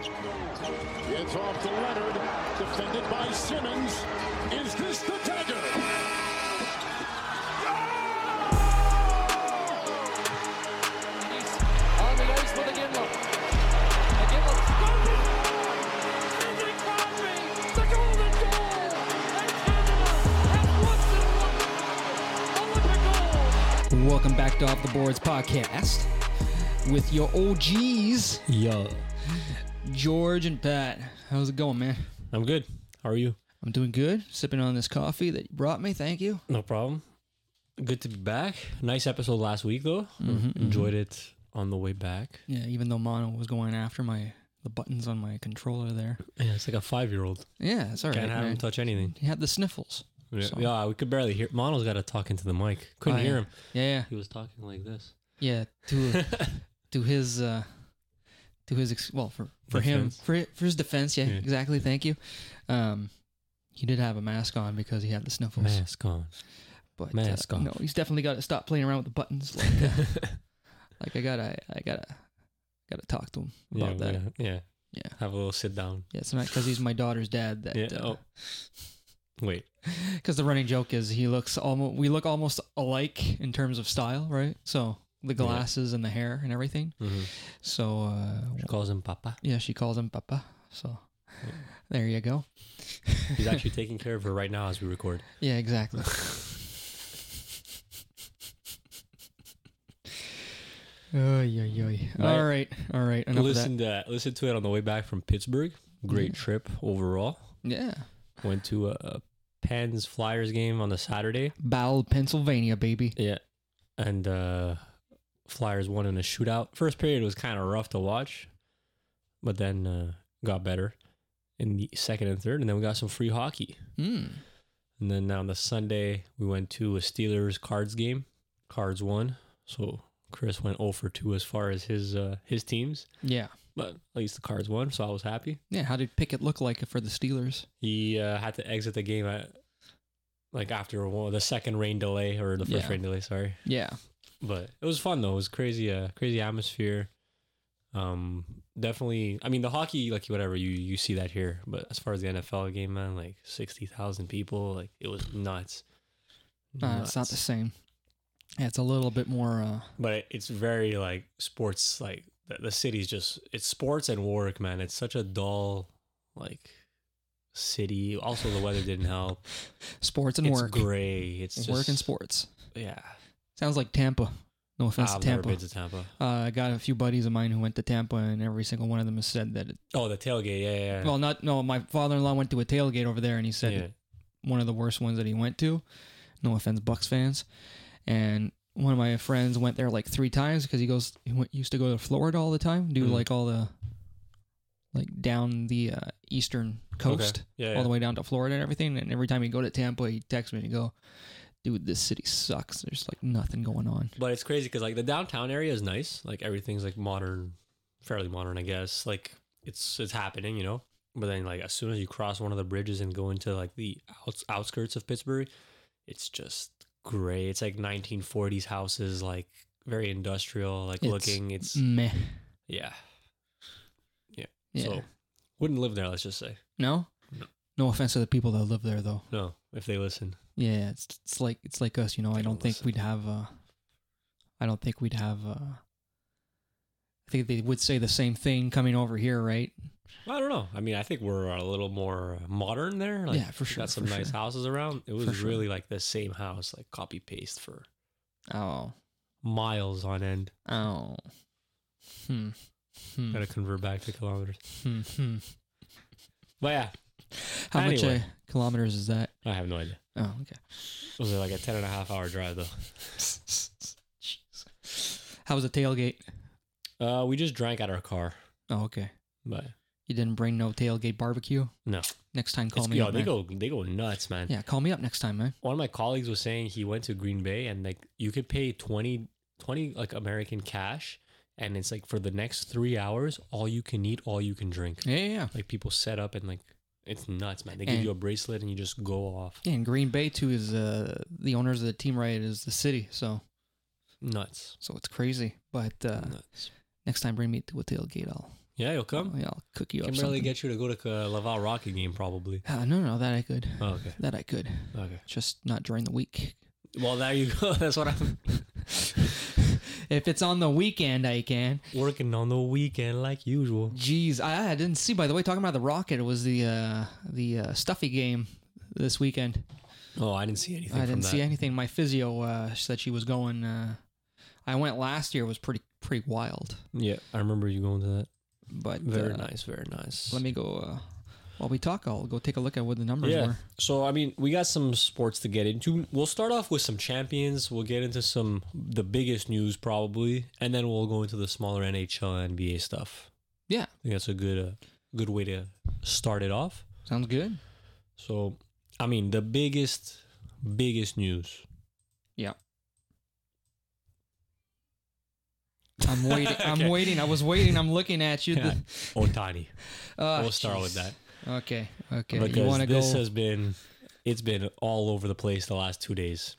It's off to Leonard, defended by Simmons. Is this the dagger? He's on the ice with a Gimlet. A Gimlet scores! Sidney Crosby, the golden goal! And Canada has won the Olympic gold! Welcome back to Off the Boards podcast with your OGs, George and Pat. How's it going, man? I'm good. How are you? I'm doing good. Sipping on this coffee that you brought me. Thank you. No problem. Good to be back. Nice episode last week, though. Enjoyed it on the way back. Yeah, even though Mono was going after the buttons on my controller there. Yeah, it's like a 5-year-old. Yeah, it's all right, Can't have him man. touch anything. He had the sniffles. Yeah, So- yeah, we could barely hear. Mono's got to talk into the mic. Couldn't Oh, hear yeah. him. Yeah, He was talking like this. yeah. To his for him Defense. for his defense. Yeah, Yeah. exactly. Thank you. He did have a mask on because he had the sniffles. Mask on. But Mask off. no, he's definitely got to stop playing around with the buttons. Like I gotta talk to him about that. Yeah. Yeah, Have a little sit down. yeah. It's not because he's my daughter's dad that. Yeah. Wait. Because the running joke is we look almost alike in terms of style, right? So the glasses and the hair and everything. Mm-hmm. So She calls him Papa. yeah, she calls him Papa. So there you go. He's actually taking care of her right now as we record. Yeah, exactly. Oy, oy, oy. All right. Enough of that. Listen to it on the way back from Pittsburgh. Great trip overall. Yeah. Went to a Pens Flyers game on the Saturday. Bowel, Pennsylvania, baby. Yeah. And Flyers won in a shootout. First period was kind of rough to watch, but then got better in the second and third. And then we got some free hockey. Mm. And then on the Sunday, we went to a Steelers Cards game. Cards won. So Chris went 0 for 2 as far as his teams. Yeah. But at least the Cards won, so I was happy. Yeah. How did Pickett look like for the Steelers? He had to exit the game after the second rain delay, or the first Yeah. rain delay, sorry. Yeah. But it was fun though. It was crazy atmosphere. Definitely. I mean, the hockey, like whatever, you see that here. But as far as the NFL game, man, like 60,000 people, like it was nuts. It's not the same. Yeah, it's a little bit more. But it's very like sports. Like the city's just, it's sports and work, man. It's such a dull like city. Also, the weather didn't help. Sports and It's work. gray. It's just Work and sports. Yeah. Sounds like Tampa. No offense I've to never Tampa. been to Tampa. I got a few buddies of mine who went to Tampa, and every single one of them has said that. Oh, the tailgate. Yeah. Well, my father-in-law went to a tailgate over there, and he said Yeah. one of the worst ones that he went to. No offense, Bucks fans. And one of my friends went there like 3 times because used to go to Florida all the time, do like all the down the eastern coast, Okay. Yeah. all the way down to Florida and everything. And every time he'd go to Tampa, he'd text me and he'd go, "Dude, this city sucks. There's like nothing going on." But it's crazy because like the downtown area is nice. Like everything's like modern, fairly modern, I guess. Like it's happening, you know. But then like as soon as you cross one of the bridges and go into like the outskirts of Pittsburgh, it's just gray. It's like 1940s houses, like very industrial, like looking. It's meh. yeah. Yeah. So wouldn't live there. Let's just say No? No offense to the people that live there, though. no if they listen. Yeah, it's like us, you know. I don't think we'd have. I think they would say the same thing coming over here, right? I don't know. I mean, I think we're a little more modern there. Like, Yeah, for sure, Got some for nice sure. houses around. It was For sure. really like the same house, like copy paste for Oh, miles on end. oh. Gotta convert back to kilometers. Hmm. But yeah, How much Anyway. kilometers is that? I have no idea. Oh, okay. It was like a 10.5-hour drive though. How was the tailgate? We just drank at our car, Oh, okay. but You didn't bring no tailgate barbecue? no. Next time, call me Yo, up, they man. go nuts, man. Yeah, call me up next time, man. One of my colleagues was saying he went to Green Bay and like you could pay 20 like American cash, and it's like for the next 3 hours, all you can eat, all you can drink. Yeah. Like people set up and like it's nuts, man. They give And- you a bracelet and you just go off. Yeah, and Green Bay too is the owners of the team, right? Is the city, so Nuts. it's crazy. But Nuts. next time, bring me to a tailgate. Yeah, you'll come. Yeah, I'll cook you up Can barely something. get you to go to a Laval Rocket game, probably. No, that I could. Oh, okay. That I could. Okay. Just not during the week. Well, there you go. That's what I'm If it's on the weekend, I can. working on the weekend like usual. Jeez, I didn't see. By the way, talking about the Rocket, it was the Stuffy game this weekend. Oh, I didn't see anything. I didn't from see that. anything. My physio said she was going. I went last year. It was pretty wild. Yeah, I remember you going to that. But Very nice, very nice. Let me go. While we talk, I'll go take a look at what the numbers Yeah. were. So I mean, we got some sports to get into. We'll start off with some champions. We'll get into the biggest news probably, and then we'll go into the smaller NHL and NBA stuff. Yeah, I think that's a good way to start it off. sounds good. So, I mean, the biggest news. Yeah. I'm waiting. I'm waiting. I was waiting. I'm looking at you. Yeah. Otani. We'll start jeez. with that. Okay. Because You want to go? it's been all over the place the last 2 days.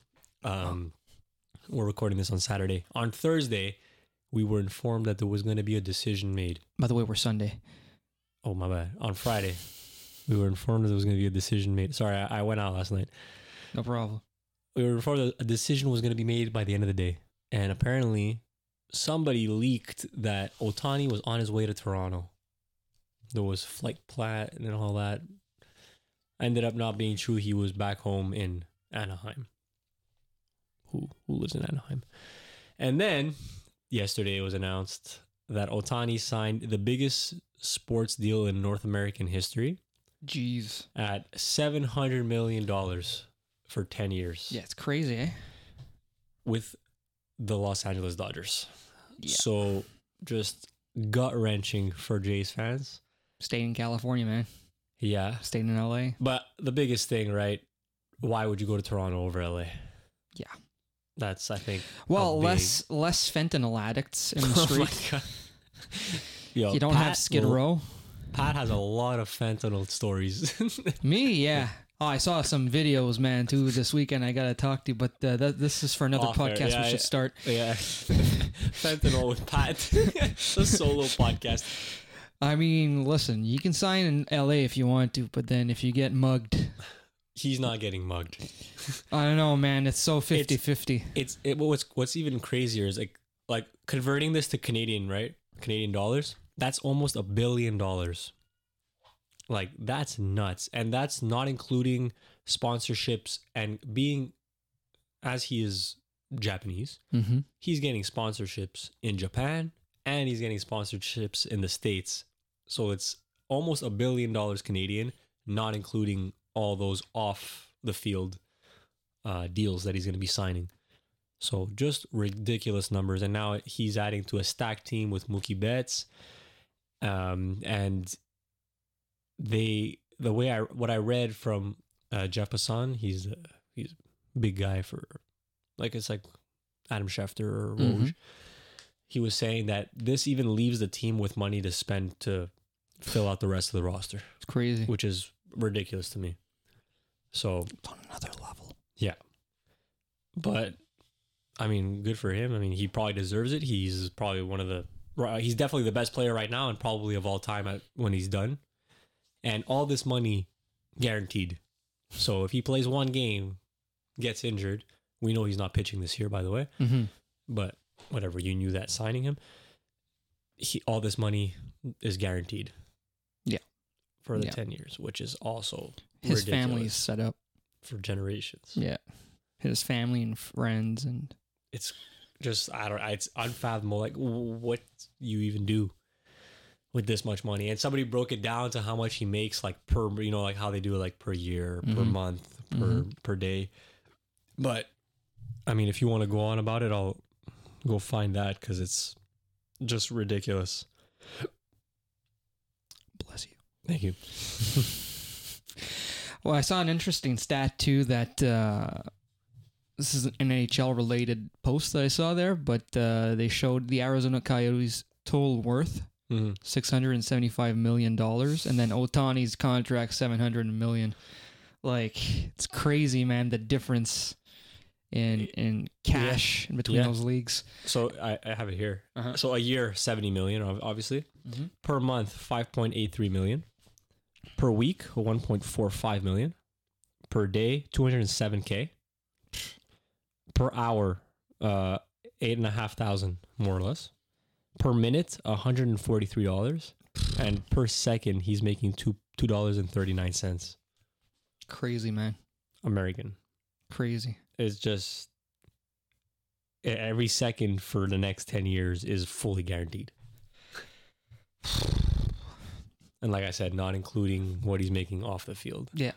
We're recording this on Saturday. On Thursday, we were informed that there was going to be a decision made. By the way, we're Sunday. Oh, my bad. On Friday, we were informed that there was going to be a decision made. Sorry, I went out last night. No problem. We were informed that a decision was going to be made by the end of the day. And apparently, somebody leaked that Otani was on his way to Toronto. There was flight plan and all that. Ended up not being true. He was back home in Anaheim. Who lives in Anaheim? And then yesterday it was announced that Otani signed the biggest sports deal in North American history Jeez. at $700 million for 10 years Yeah, it's crazy, eh? with the Los Angeles Dodgers. Yeah. So just gut-wrenching for Jays fans. Stayed in California, man. Yeah. Stayed in LA. But the biggest thing, right? Why would you go to Toronto over LA? Yeah. That's, I think. Well, a big- less fentanyl addicts in the Oh my street. God. Yo, You don't Pat have Skid will- Row. Pat has a lot of fentanyl stories. Me, yeah. Oh, I saw some videos, man, too, this weekend. I gotta talk to you, but this is for another Off air. podcast. Yeah, we should yeah. start. Yeah. Fentanyl with Pat. The solo podcast. I mean, listen, you can sign in LA if you want to, but then if you get mugged, He's not getting mugged. I don't know, man. It's so 50-50. What's even crazier is like converting this to Canadian, right? Canadian dollars. That's almost $1 billion. Like, that's nuts. And that's not including sponsorships and being, as he is Japanese, Mm-hmm. he's getting sponsorships in Japan and he's getting sponsorships in the States. So it's almost $1 billion Canadian, not including all those off the field deals that he's going to be signing. So just ridiculous numbers. And now he's adding to a stacked team with Mookie Betts. And what I read from Jeff Passan, he's a big guy for, it's like Adam Schefter or Woj. Mhm. He was saying that this even leaves the team with money to spend to fill out the rest of the roster, It's crazy. which is ridiculous to me. So It's on another level. yeah, but I mean, good for him. I mean, he probably deserves it. He's probably he's definitely the best player right now and probably of all time when he's done. And all this money guaranteed. So if he plays one game, gets injured, we know he's not pitching this year, by the way. Mm-hmm. But whatever, you knew that signing him. All this money is guaranteed. Yeah. For the Yeah. 10 years, which is also His ridiculous family's set up. for generations. Yeah. His family and friends and It's just, it's unfathomable. Like, what you even do with this much money. And somebody broke it down to how much he makes, like per, like how they do it, like per year, per Mhm. month, Mhm. per day. But I mean, if you want to go on about it, I'll go find that because it's just ridiculous. bless you. Thank you. Well, I saw an interesting stat too that this is an NHL related post that I saw there, but they showed the Arizona Coyotes' total worth Mm-hmm. $675 million, and then Otani's contract $700 million. Like, it's crazy, man. The difference in cash in between Yeah. those leagues. So I have it here. Uh-huh. So a year, 70 million, obviously. Mhm. Per month, 5.83 million. Per week, 1.45 million. Per day, 207K. Per hour, 8,500 more or less. Per minute, $143. And per second, he's making $2.39 Crazy, man. American. Crazy. It's just every second for the next 10 years is fully guaranteed. And like I said, not including what he's making off the field. Yeah.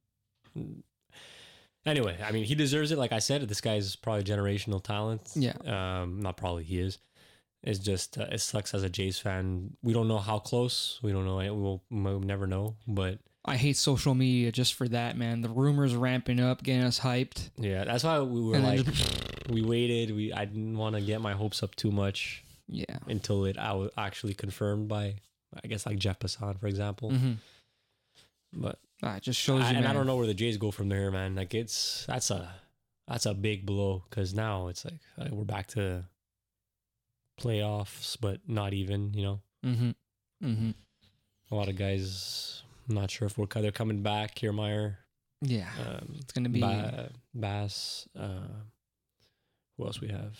Anyway, I mean, he deserves it. Like I said, this guy's probably generational talent. Yeah. Not probably, he is. It's just, it sucks as a Jays fan. We don't know how close. We don't know. We'll never know. But I hate social media just for that, man. The rumors ramping up, getting us hyped. yeah, that's why we were And then like, we waited. I didn't want to get my hopes up too much Yeah. until it was actually confirmed by, I guess, like Jeff Passan, for example. Mm-hmm. But It just shows you, and man. I don't know where the Jays go from there, man. Like that's a big blow because now it's like we're back to playoffs, but not even. You know, Mm-hmm. Mm-hmm. a lot of guys. I'm not sure if they're coming back. Kiermaier, Yeah. It's gonna be Bass. Who else we have?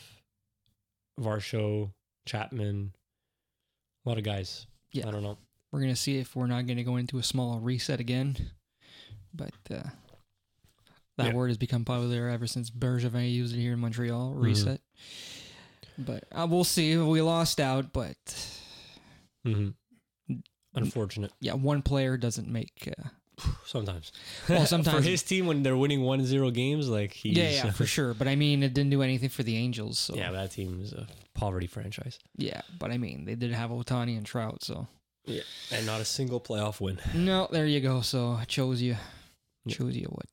Varsho, Chapman. A lot of guys. Yeah. I don't know. We're gonna see if we're not gonna go into a small reset again. But that Yeah. word has become popular ever since Bergevin used it here in Montreal. Reset. But we'll see. We lost out, but Mm-hmm. Unfortunate. yeah, one player doesn't make. Sometimes. Well, sometimes- for his team when they're winning 1-0 games, like he's Yeah, for sure. But I mean, it didn't do anything for the Angels. So yeah, that team is a poverty franchise. yeah. But I mean, they did have Ohtani and Trout. So Yeah, and not a single playoff win. no, there you go. So it shows you what.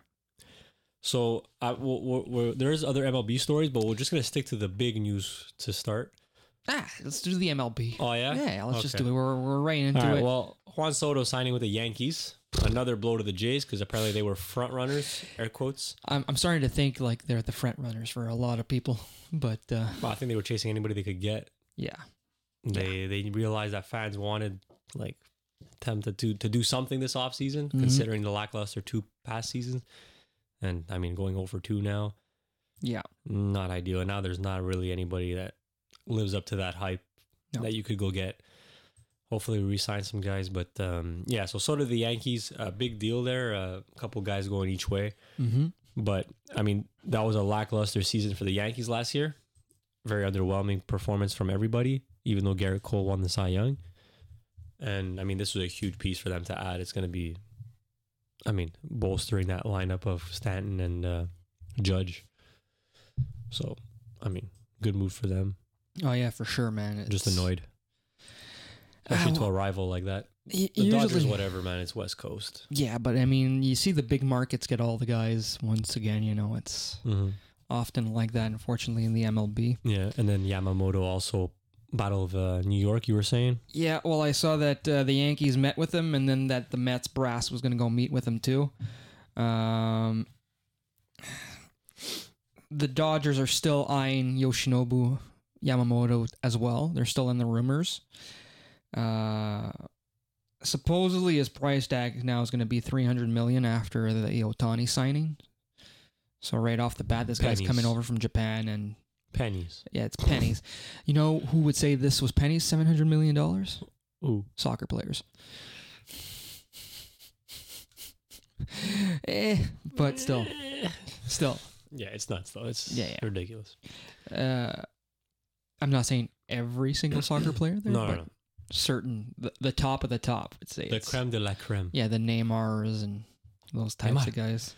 So there's other MLB stories, but we're just gonna stick to the big news to start. Let's do the MLB. Oh yeah, Yeah, let's just Okay. do it. We're right into All right. it. Well, Juan Soto signing with the Yankees. Another blow to the Jays because apparently they were front runners, air quotes. I'm starting to think like they're the front runners for a lot of people, but Well, I think they were chasing anybody they could get. yeah, They realized that fans wanted like them to do something this offseason, Mhm. considering the lackluster 2 past seasons. And I mean, going over 2 now, yeah, not ideal. And now there's not really anybody that lives up to that hype No. that you could go get. Hopefully we re-sign some guys, but yeah. So did the Yankees. A big deal there. A couple guys going each way. mm-hmm. But I mean, that was a lackluster season for the Yankees last year. Very underwhelming performance from everybody, even though Garrett Cole won the Cy Young. And I mean, this was a huge piece for them to add. It's going to be, I mean, bolstering that lineup of Stanton and Judge. So, I mean, good move for them. Oh yeah, for sure, man. It's, Just annoyed. Especially to well, a rival like that. The usually, Dodgers, whatever, man. It's West Coast. Yeah, but I mean, you see the big markets get all the guys once again. You know, it's Mm-hmm. often like that, unfortunately, in the MLB. Yeah, and then Yamamoto also, Battle of New York, you were saying? Yeah, well, I saw that the Yankees met with him, and then that the Mets brass was going to go meet with him too. The Dodgers are still eyeing Yoshinobu Yamamoto as well. They're still in the rumors. Supposedly, his price tag now is going to be $300 million after the Ohtani signing. So right off the bat, this guy's Pennies. coming over from Japan, and Pennies. yeah, it's pennies. You know who would say this was pennies? $700 million. Ooh. Soccer players. But still. Yeah, it's nuts though. It's Yeah. ridiculous. I'm not saying every single soccer player there, No, but no. certain, the top of the top, I'd say. The it's- creme de la creme. Yeah, the Neymars and those types Neymar. of guys.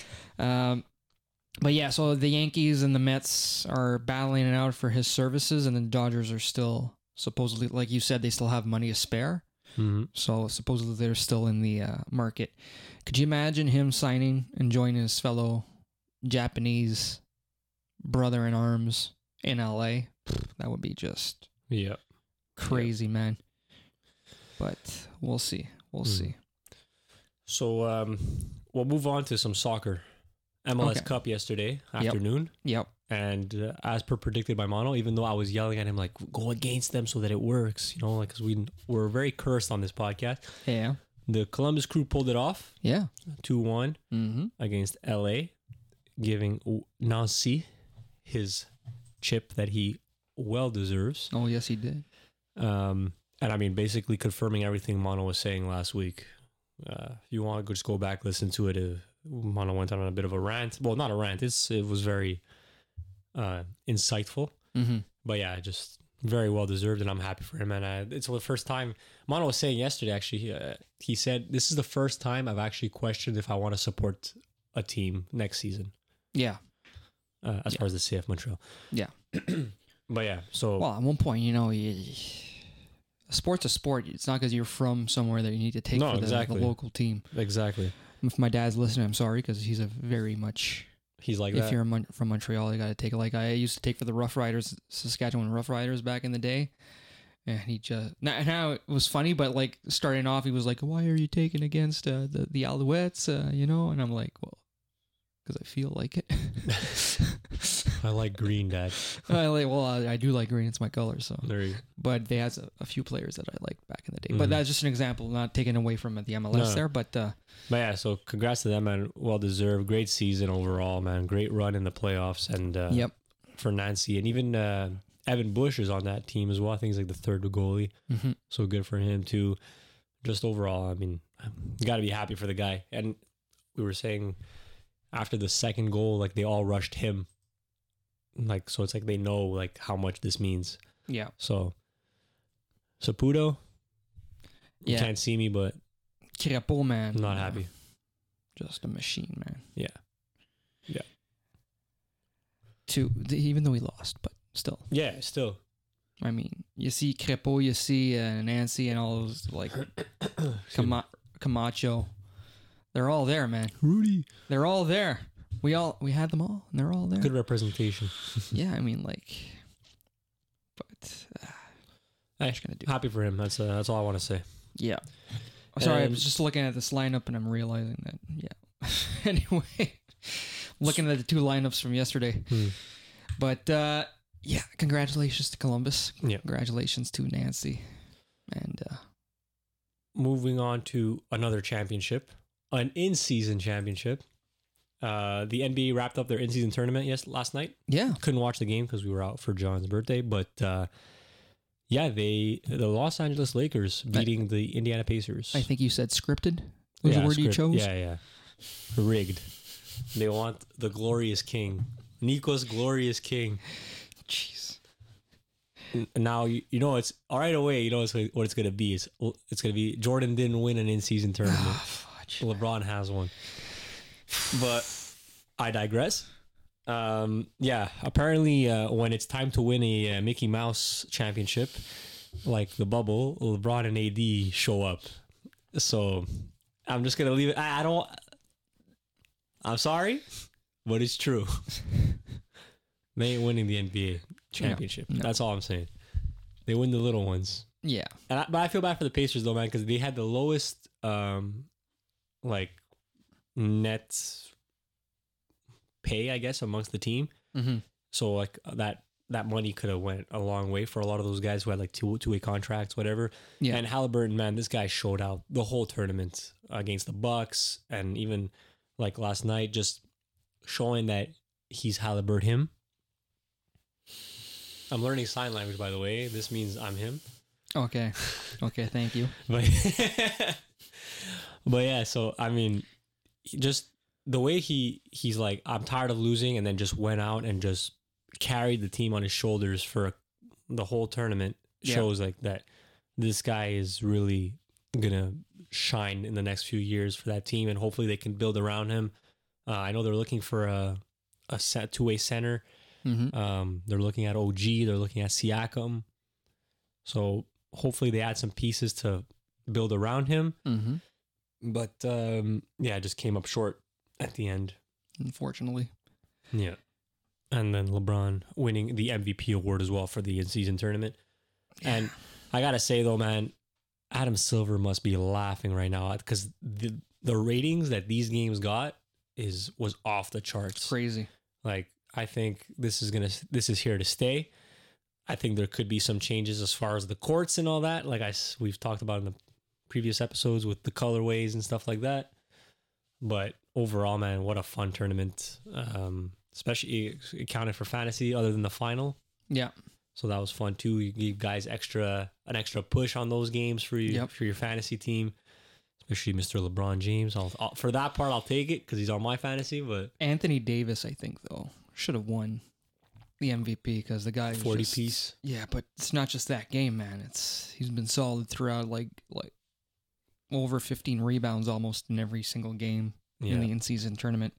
But yeah, so the Yankees and the Mets are battling it out for his services, and the Dodgers are still supposedly, like you said, they still have money to spare. Mm-hmm. So supposedly they're still in the market. Could you imagine him signing and joining his fellow Japanese brother in arms in LA? That would be just Yeah. crazy, man. But we'll see. We'll see. So we'll move on to some soccer. MLS Okay. Cup yesterday afternoon. Yep. And as per predicted by Mono, even though I was yelling at him, like, go against them so that it works, like, because we're very cursed on this podcast. Yeah. The Columbus Crew pulled it off Yeah. 2-1 Mm-hmm. against LA, giving Nancy his chip that he well deserves. Oh, yes, he did. And I mean, basically confirming everything Mono was saying last week. If you want to just go back, listen to it. Mono went on a bit of a rant. Well, not a rant. It was very insightful. Mm-hmm. But yeah, just very well deserved, and I'm happy for him. And it's the first time Mono was saying yesterday. Actually, he said this is the first time I've actually questioned if I want to support a team next season. Yeah. As far as the CF Montreal. Yeah. But yeah, so Well, at one point, sport's a sport. It's not because you're from somewhere that you need to take No, for the exactly. local team. exactly, If my dad's listening, I'm sorry because he's a very much. he's like If that. you're from Montreal, you got to take it. Like I used to take for the Rough Riders, Saskatchewan Rough Riders back in the day. And he just now it was funny, but like starting off, he was like, "Why are you taking against the Alouettes?" And I'm like, "Well, because I feel like it." I like green, Dad. I do like green. It's my color. So, There you go. but they had a few players that I liked back in the day. Mhm. But that's just an example, not taking away from the MLS No. there. But But yeah, so congrats to them, man. Well deserved. Great season overall, man. Great run in the playoffs, and yep. for Nancy, and even Evan Bush is on that team as well. I think he's like the third goalie, Mm-hmm. so good for him too. Just overall, I mean, you got to be happy for the guy. And we were saying after the second goal, like they all rushed him, like so it's like they know like how much this means. Yeah. So Saputo, you Yeah. can't see me, but Crépeau, man. I'm not happy. Just a machine, man. Yeah. Even though he lost, but still. Yeah, still. I mean, you see Crépeau, you see Nancy, and all those like Camacho. They're all there, man. Rudy. They're all there. We had them all, and they're all there. Good representation. Yeah, I mean, like, but Hey, what you gonna do? happy for him. That's all I want to say. Yeah. Sorry, I And- was just looking at this lineup, and I'm realizing that. Yeah. Anyway, looking at the two lineups from yesterday, but yeah, congratulations to Columbus. Yeah. Congratulations to Nancy, and Moving on to another championship, an in-season championship. The NBA wrapped up their in-season tournament last night. yeah, Couldn't watch the game because we were out for John's birthday, but yeah, the Los Angeles Lakers beating the Indiana Pacers. I think you said scripted was the word you script. chose. Yeah. Rigged. They want the glorious king, Nico's glorious king. Jeez. Now you know it's all right away. You know what it's gonna be. It's gonna be Jordan didn't win an in-season tournament. Fudge. LeBron has one. But I digress. Yeah, apparently when it's time to win a Mickey Mouse championship, like the bubble, LeBron and AD show up. So I'm just gonna leave it. I don't. I'm sorry, but it's true. They ain't winning the NBA championship. No. That's all I'm saying. They win the little ones. Yeah. But I feel bad for the Pacers though, man, because they had the lowest like net pay, I guess, amongst the team. Mm-hmm. So like that money could have went a long way for a lot of those guys who had like two-way contracts, whatever. Yeah. And Halliburton, man, this guy showed out the whole tournament against the Bucks, and even like last night, just showing that he's Halliburton him. I'm learning sign language, by the way. This means I'm him. Okay. Okay. Thank you. But but yeah, so I mean, just the way he's like, I'm tired of losing, and then just went out and just carried the team on his shoulders for the whole tournament shows like that this guy is really gonna shine in the next few years for that team, and hopefully they can build around him. I know they're looking for a set two-way center. Mm-hmm. They're looking at OG. They're looking at Siakam. So hopefully they add some pieces to build around him. Mm-hmm. But yeah, it just came up short at the end. Unfortunately. Yeah. And then LeBron winning the MVP award as well for the in-season tournament. And I got to say, though, man, Adam Silver must be laughing right now because the ratings that these games got was off the charts. Crazy. Like, I think this is here to stay. I think there could be some changes as far as the courts and all that. Like we've talked about in the previous episodes with the colorways and stuff like that. But overall, man, what a fun tournament. Especially it counted for fantasy other than the final. Yeah. So that was fun too. You gave guys an extra push on those games for you, Yep. for your fantasy team, especially Mr. LeBron James. For that part, I'll take it because he's on my fantasy. But Anthony Davis, I think, though, should have won the MVP because the guy was 40 just, piece. Yeah, but it's not just that game, man. He's been solid throughout, like over 15 rebounds almost in every single game in the in-season tournament.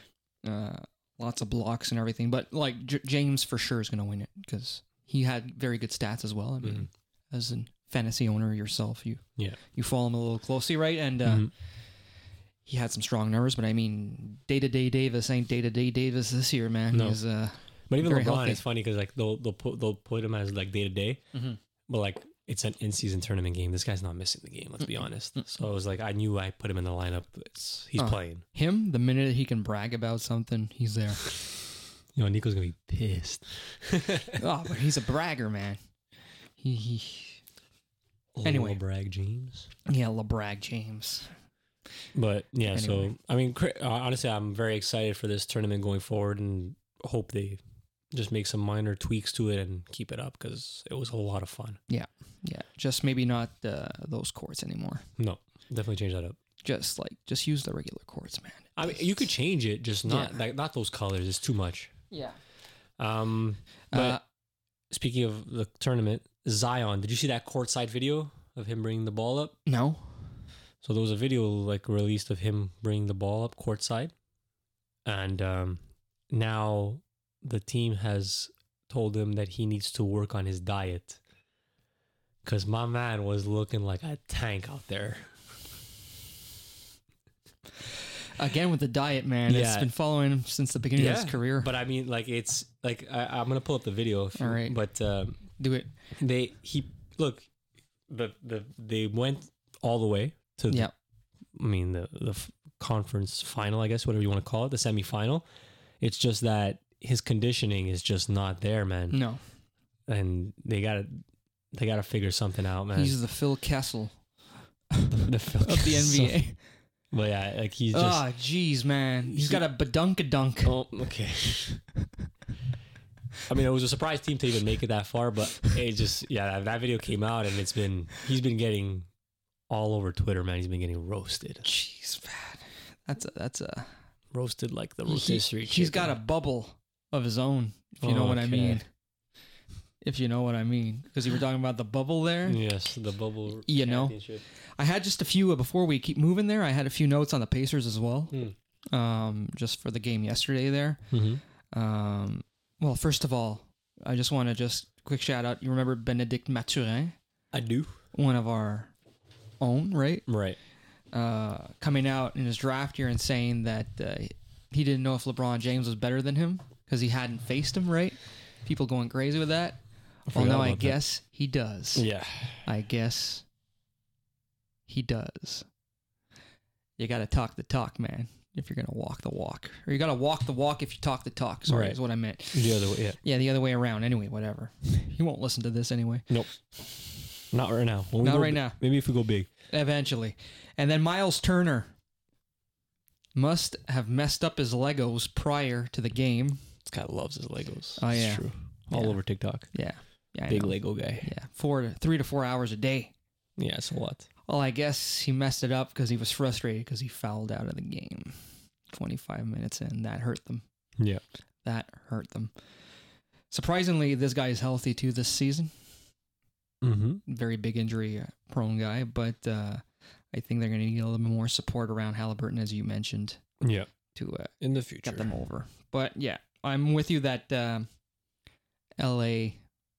Lots of blocks and everything, but like James for sure is going to win it because he had very good stats as well. I mean, as a fantasy owner yourself, you follow him a little closely, right? And he had some strong numbers, but I mean, day-to-day Davis ain't day-to-day Davis this year, man. No. He's But even very LeBron, healthy. it's funny because like they'll put him as like day to day, but like it's an in-season tournament game. This guy's not missing the game. Let's be honest. So it was like I knew I put him in the lineup. He's playing. him. The minute he can brag about something, he's there. You know, Nico's gonna be pissed. Oh, but he's a bragger, man. He Anyway. Bragg James. LeBrag James. But yeah, Anyway. so I mean, honestly, I'm very excited for this tournament going forward, and hope they just make some minor tweaks to it and keep it up because it was a lot of fun. Yeah, just maybe not those courts anymore. No, definitely change that up. Just use the regular courts, man. I mean, you could change it, just not not those colors. It's too much. Yeah. But speaking of the tournament, Zion, did you see that courtside video of him bringing the ball up? No. So there was a video like released of him bringing the ball up courtside, and now the team has told him that he needs to work on his diet because my man was looking like a tank out there. Again with the diet, man. It's Yeah. been following him since the beginning of his career. But I mean, like it's like I'm gonna pull up the video. All right. But Do it. they went all the way to Yeah. the conference final, I guess, whatever you want to call it, the semifinal. It's just that his conditioning is just not there, man. No. And they gotta figure something out, man. He's the Phil Kessel the of the NBA. But yeah, like he's just. Ah, jeez, man. He's got a badunkadunk. Oh, okay. I mean, it was a surprise team to even make it that far, but it just that video came out and he's been getting all over Twitter, man. He's been getting roasted. Jeez, man. That's a Roasted like the rotisserie chicken. He's got a bubble of his own, if you know what I Okay. mean. If you know what I mean. Because you were talking about the bubble there. Yes, the bubble. You know. Championship. I had just a few, before we keep moving there, I had a few notes on the Pacers as well. Just for the game yesterday there. Mm-hmm. Well, first of all, I just want to quick shout out. You remember Benedict Mathurin? I do. One of our own, right? Right. Coming out in his draft year and saying that he didn't know if LeBron James was better than him because he hadn't faced him, right? People going crazy with that. Well, forgot now I about that. guess he does. Yeah. I guess he does. You got to talk the talk, man, if you're going to walk the walk. Or you got to walk the walk if you talk the talk. Sorry, Right. is what I meant. The other way. Yeah. Yeah, the other way around. Anyway, whatever. He won't listen to this anyway. Nope. Not right now. When we Not go right now. Maybe if we go big. Eventually. And then Miles Turner must have messed up his Legos prior to the game. This guy loves his Legos. Oh, It's yeah. true. All Yeah. over TikTok. Yeah. I Big know. Lego guy. Yeah. 3 to 4 hours a day. Yeah, it's a lot. Well, I guess he messed it up because he was frustrated because he fouled out of the game. 25 minutes in. That hurt them. Yeah. That hurt them. Surprisingly, this guy is healthy too this season. Mm-hmm. Very big injury prone guy, but I think they're going to need a little bit more support around Halliburton, as you mentioned, Yeah. to In the future. get them over. But yeah, I'm with you that LA,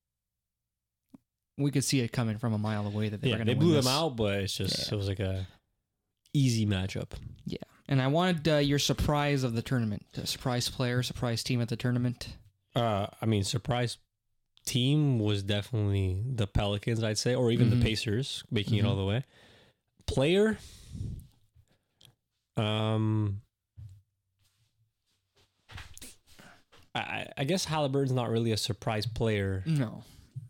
we could see it coming from a mile away that they were Yeah, going to they win blew this. them out, but it's just Yeah. it was like a easy matchup. Yeah, and I wanted your surprise of the tournament, the surprise player, surprise team at the tournament. I mean, surprise team was definitely the Pelicans, I'd say, or even Mhm. the Pacers making it Mhm. all the way. Player, I guess Halliburton's not really a surprise player. No.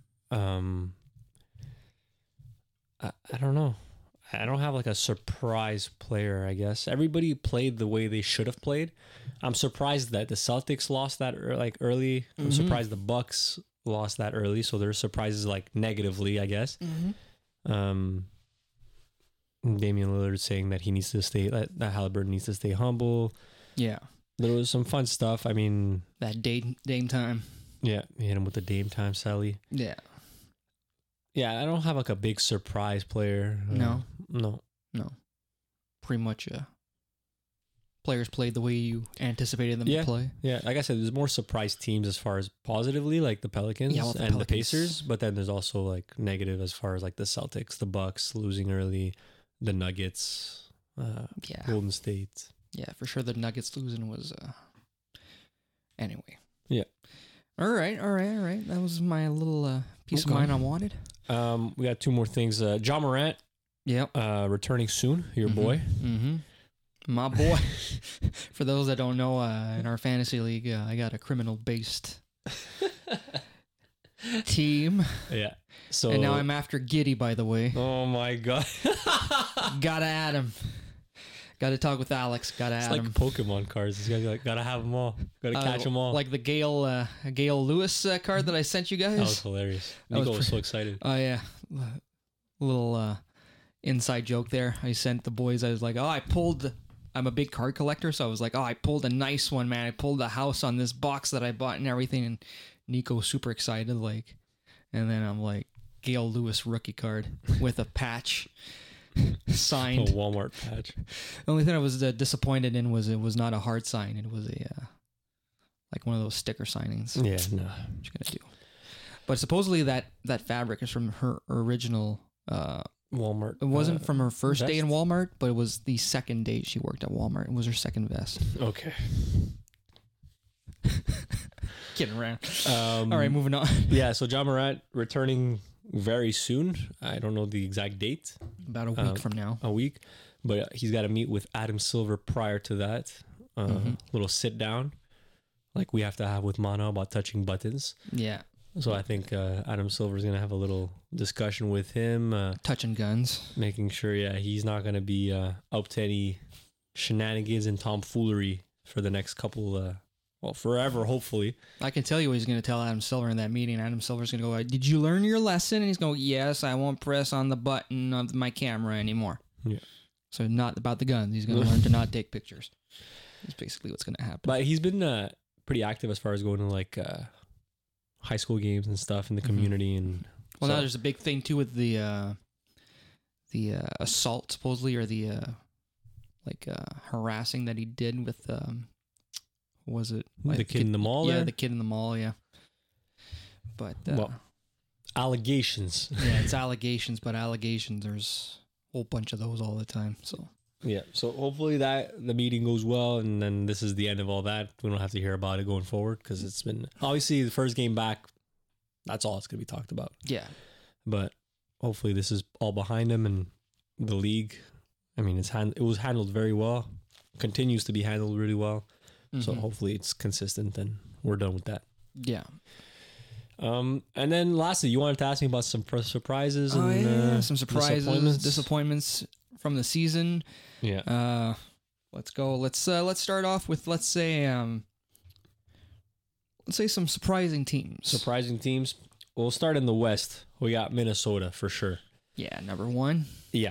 I don't know. I don't have like a surprise player, I guess. Everybody played the way they should have played. I'm surprised that the Celtics lost that early. I'm surprised the Bucks lost that early. So there's surprises like negatively, I guess. Damian Lillard saying that he needs to stay, that Halliburton needs to stay humble. Yeah. There was some fun stuff. I mean, That Dame time. yeah, he hit him with the Dame time, Sally. Yeah. Yeah, I don't have like a big surprise player. No. No. Pretty much players played the way you anticipated them Yeah. to play. Yeah, like I said, there's more surprise teams as far as positively, like the Pelicans Yeah, well, the and the Pelicans. Pacers. But then there's also like negative as far as like the Celtics, the Bucks losing early, the Nuggets, Yeah. Golden State. Yeah, for sure the Nuggets losing was anyway. Yeah. All right. That was my little piece of Okay. mind I wanted. We got two more things. John Morant, Yep. returning soon. Your boy. Mm-hmm. My boy. For those that don't know, in our fantasy league, I got a criminal-based team. Yeah. So And now I'm after Giddy, by the way. Oh my god. Gotta add him. Gotta talk with Alex. Gotta It's add like him. Pokemon cards. You gotta, gotta have them all. Gotta catch them all. Like the Gail Lewis card that I sent you guys. that was hilarious. That was Nico was so excited. Oh yeah, little inside joke there. I sent the boys. I was like, I'm a big card collector, so I was like, I pulled a nice one, man. I pulled the house on this box that I bought and everything. And Nico was super excited, like, and then I'm like, Gail Lewis rookie card with a patch A signed. Walmart patch. The only thing I was disappointed in was it was not a hard sign. It was a like one of those sticker signings. Yeah, no. What you gonna do? But supposedly that fabric is from her original. Walmart. It wasn't from her first day in vest? Walmart, but it was the second day she worked at Walmart. It was her second vest. Okay. Kidding around. All right, moving on. Yeah, so John Morant returning very soon. I don't know the exact date, About a week from now. a week, but he's got to meet with Adam Silver prior to that. Little sit down, like we have to have with Mano about touching buttons. Yeah, So I think Adam Silver's gonna have a little discussion with him, touching guns. making sure, he's not gonna be up to any shenanigans and tomfoolery for the next couple, forever, hopefully. I can tell you what he's going to tell Adam Silver in that meeting. Adam Silver's going to go, "Did you learn your lesson?" And he's going, "Yes, I won't press on the button of my camera anymore." Yeah. So not about the guns. He's going to learn to not take pictures. That's basically what's going to happen. But he's been pretty active as far as going to like high school games and stuff in the community. And Well, so- now there's a big thing too with the assault supposedly, or the harassing that he did with was it the kid in the mall. Yeah, there? the kid in the mall. Yeah, but Well, allegations. yeah, it's allegations, but allegations. There's a whole bunch of those all the time. So Yeah. So hopefully that the meeting goes well, and then this is the end of all that. We don't have to hear about it going forward because it's been obviously the first game back. That's all it's gonna be talked about. yeah, But hopefully this is all behind him, and the league. I mean, it was handled very well. Continues to be handled really well. So hopefully it's consistent, and we're done with that. yeah. And then lastly, you wanted to ask me about some surprises and Oh yeah, some surprises, disappointments. disappointments from the season. Yeah. Let's go. Let's start off with let's say some surprising teams. Surprising teams. We'll start in the West. We got Minnesota for sure. Yeah, number one. Yeah.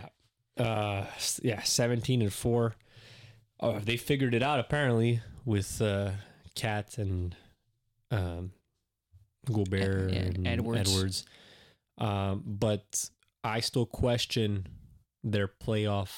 17-4. They figured it out apparently with Cat and Gobert And and Edwards. But I still question their playoff.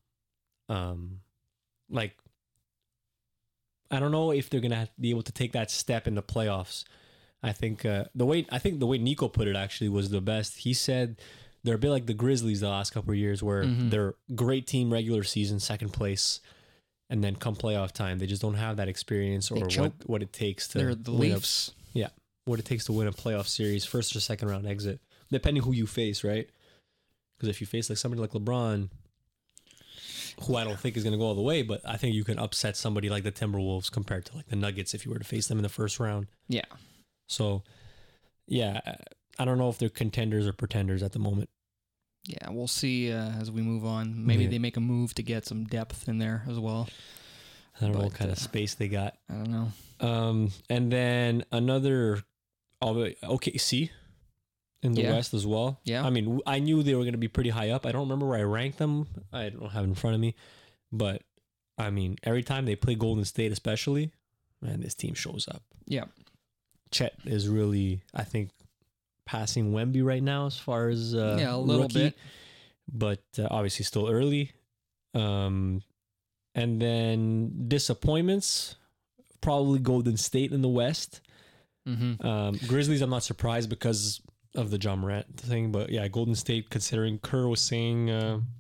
I don't know if they're gonna be able to take that step in the playoffs. I think the way Nico put it actually was the best. He said they're a bit like the Grizzlies the last couple of years, where they're great team regular season, second place, and then come playoff time, they just don't have that experience or choke. what it takes to They're the win Leafs. what it takes to win a playoff series, first or second round exit, depending who you face, right? Because if you face like somebody like LeBron, who I don't think is going to go all the way, but I think you can upset somebody like the Timberwolves compared to like the Nuggets if you were to face them in the first round. Yeah. So, yeah, I don't know if they're contenders or pretenders at the moment. Yeah, we'll see as we move on. Maybe Yeah. they make a move to get some depth in there as well. I don't know what But, kind of space they got. I don't know. And then another OKC in the Yeah. West as well. Yeah. I mean, I knew they were going to be pretty high up. I don't remember where I ranked them. I don't have it in front of me. But, I mean, every time they play Golden State especially, man, this team shows up. Yeah. Chet is really, I think, passing Wemby right now as far as Yeah, a little rookie, bit. but obviously still early. And then disappointments, probably Golden State in the West. Mm-hmm. Grizzlies, I'm not surprised because of the John Morant thing, but yeah, Golden State, considering Kerr was saying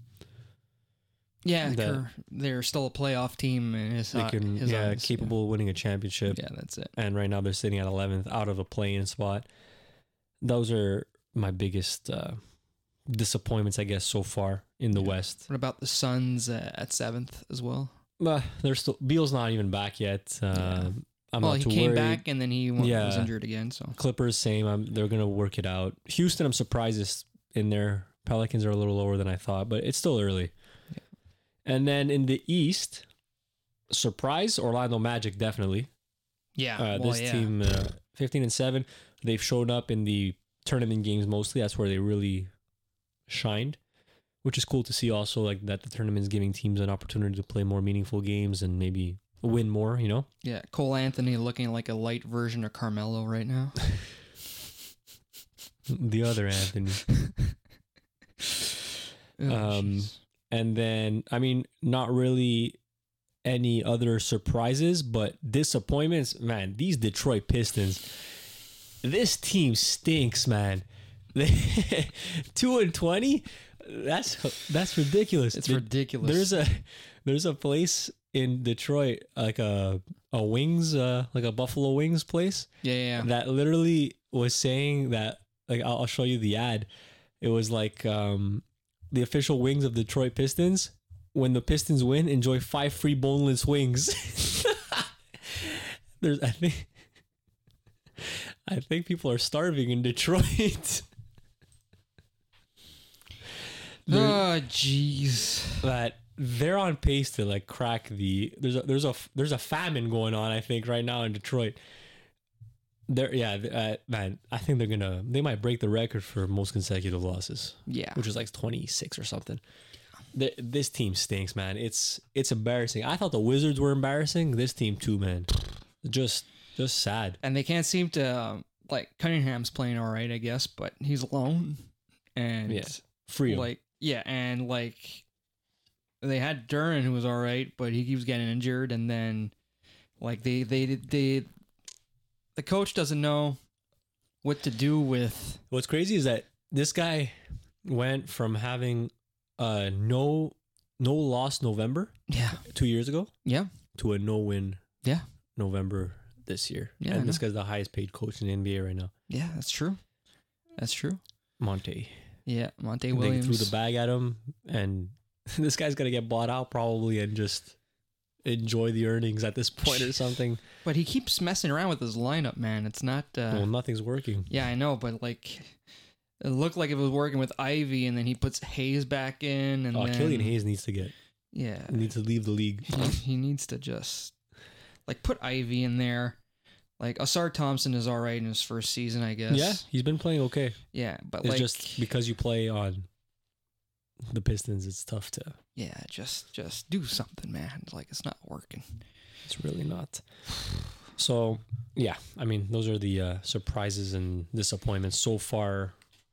Yeah, that- they're still a playoff team and his they can, his yeah, eyes. capable of winning a championship. Yeah, that's it. And right now they're sitting at 11th out of a play-in spot. Those are my biggest disappointments, I guess, so far in the West. What about the Suns at 7th as well? They're still, Beal's not even back yet. I'm well, not he too came worried. back and then he was Yeah. injured again. So Clippers, same. They're gonna work it out. Houston, I'm surprised is in there. Pelicans are a little lower than I thought, but it's still early. Yeah. And then in the East, surprise, Orlando Magic definitely. yeah, This team, 15-7, they've shown up in the tournament games mostly. That's where they really shined, which is cool to see. Also, like that the tournament's giving teams an opportunity to play more meaningful games and maybe win more. You know. Yeah, Cole Anthony looking like a light version of Carmelo right now. The other Anthony. Oh, jeez. And then, I mean, not really any other surprises, but disappointments. Man, these Detroit Pistons, this team stinks, man. 2-20. That's ridiculous. It's ridiculous. There's a place in Detroit, like a wings, like a Buffalo Wings place. Yeah. That literally was saying that, like, I'll show you the ad. It was like the official wings of Detroit Pistons. When the Pistons win, enjoy 5 free boneless wings. I think people are starving in Detroit. Oh, jeez. That they're on pace to like crack the there's a famine going on, I think, right now in Detroit. Man, I think they might break the record for most consecutive losses. Yeah. Which is like 26 or something. This team stinks, man. It's embarrassing. I thought the Wizards were embarrassing. This team too, man. Just sad. And they can't seem to, like, Cunningham's playing all right, I guess, but he's alone. And, Yeah. Free him. like, yeah, and, like, they had Duran, who was all right, but he keeps getting injured. And then, like, the coach doesn't know what to do with. What's crazy is that this guy went from having no loss November Yeah. 2 years ago Yeah. to a no win Yeah. November this year. Yeah, I And this know. guy's the highest paid coach in the NBA right now. Yeah, that's true. That's true. Monte. Yeah, Monte They Williams. threw the bag at him, and this guy's gonna get bought out probably and just enjoy the earnings at this point or something. But he keeps messing around with his lineup, man. It's not. Well, nothing's working. Yeah, I know, but like, it looked like it was working with Ivy, and then he puts Hayes back in, and then Killian Hayes needs to leave the league. he needs to just like put Ivy in there. Like Asar Thompson is all right in his first season, I guess. Yeah, he's been playing okay. Yeah, but It's like, just because you play on the Pistons, it's tough to. yeah, just do something, man. Like it's not working. It's really not. So, yeah, I mean, those are the surprises and disappointments so far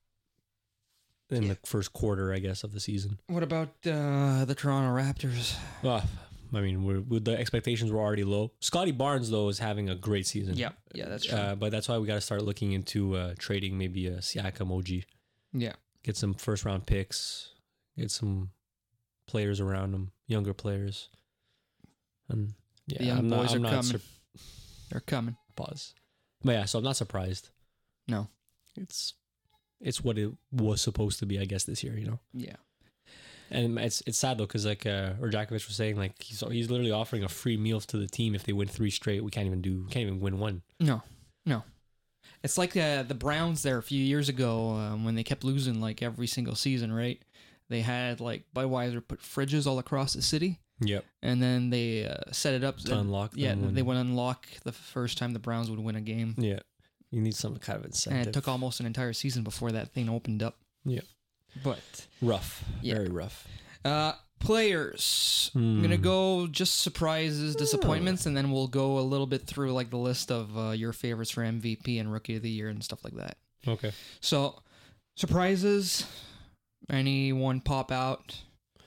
in the first quarter, I guess, of the season. What about the Toronto Raptors? I mean, the expectations were already low. Scotty Barnes, though, is having a great season. Yeah, that's true. But that's why we got to start looking into trading maybe a Siakam OG. Yeah. Get some first-round picks. Get some players around them, younger players. And yeah, The young boys are not coming. They're coming. Pause. But yeah, so I'm not surprised. No. It's what it was supposed to be, I guess, this year, you know. Yeah. And it's sad though, because like Rajakovic was saying, like he's literally offering a free meal to the team if they win 3 straight. We can't even win one. No. It's like the Browns there a few years ago when they kept losing like every single season, right? They had like Budweiser put fridges all across the city. Yep. And then they set it up To unlock them Yeah, when- they would unlock the first time the Browns would win a game. Yeah. You need some kind of incentive. And it took almost an entire season before that thing opened up. Yeah. But Rough. Yeah. Very rough. players. I'm gonna go just surprises, disappointments, and then we'll go a little bit through like the list of your favorites for MVP and Rookie of the Year and stuff like that. Okay. So, surprises. Anyone pop out?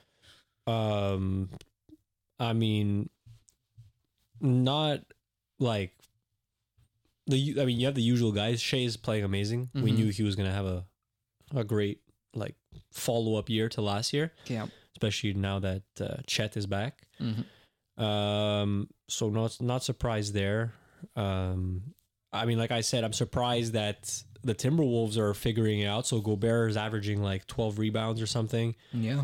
I mean, not like I mean, you have the usual guys. Shea is playing amazing. We Mhm. knew he was gonna have a great like follow up year to last year, Yeah. especially now that Chet is back. Mm-hmm. So not surprised there. I mean, like I said, I'm surprised that the Timberwolves are figuring it out. So Gobert is averaging like 12 rebounds or something. Yeah.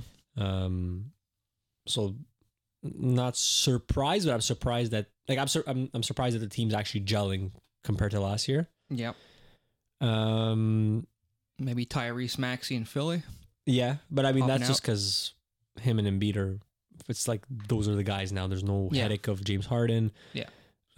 So not surprised, but I'm surprised that like I'm surprised that the team's actually gelling compared to last year. Yeah. Um, Maybe Tyrese Maxey in Philly. yeah, but I mean Popping that's just because him and Embiid are. It's like those are the guys now. There's no Yeah. headache of James Harden. Yeah.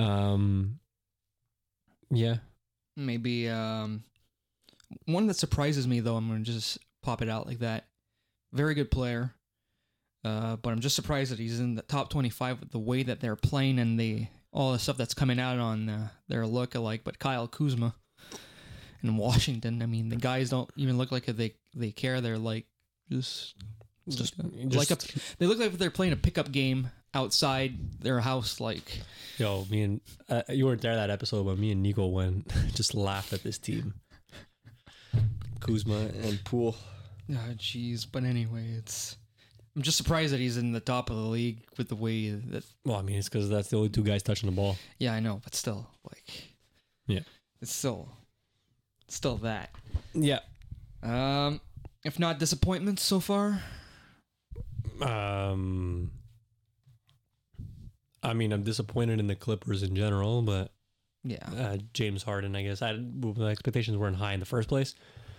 Yeah. Maybe one that surprises me though. I'm gonna just pop it out like that. Very good player, but I'm just surprised that he's in the top 25 with the way that they're playing and all the stuff that's coming out on their look-alike. But Kyle Kuzma in Washington, I mean, the guys don't even look like they care. They're like just they look like they're playing a pickup game outside their house. Like, Yo, me and you weren't there that episode, but me and Nico went just laughed at this team. Kuzma and Poole. oh, jeez. But anyway, I'm just surprised that he's in the top of the league with the way that. Well, I mean, it's because that's the only two guys touching the ball. Yeah, I know, but still, like, Yeah. it's still that. Yeah. If not disappointments so far. I mean, I'm disappointed in the Clippers in general, but Yeah. James Harden, I guess, the expectations weren't high in the first place.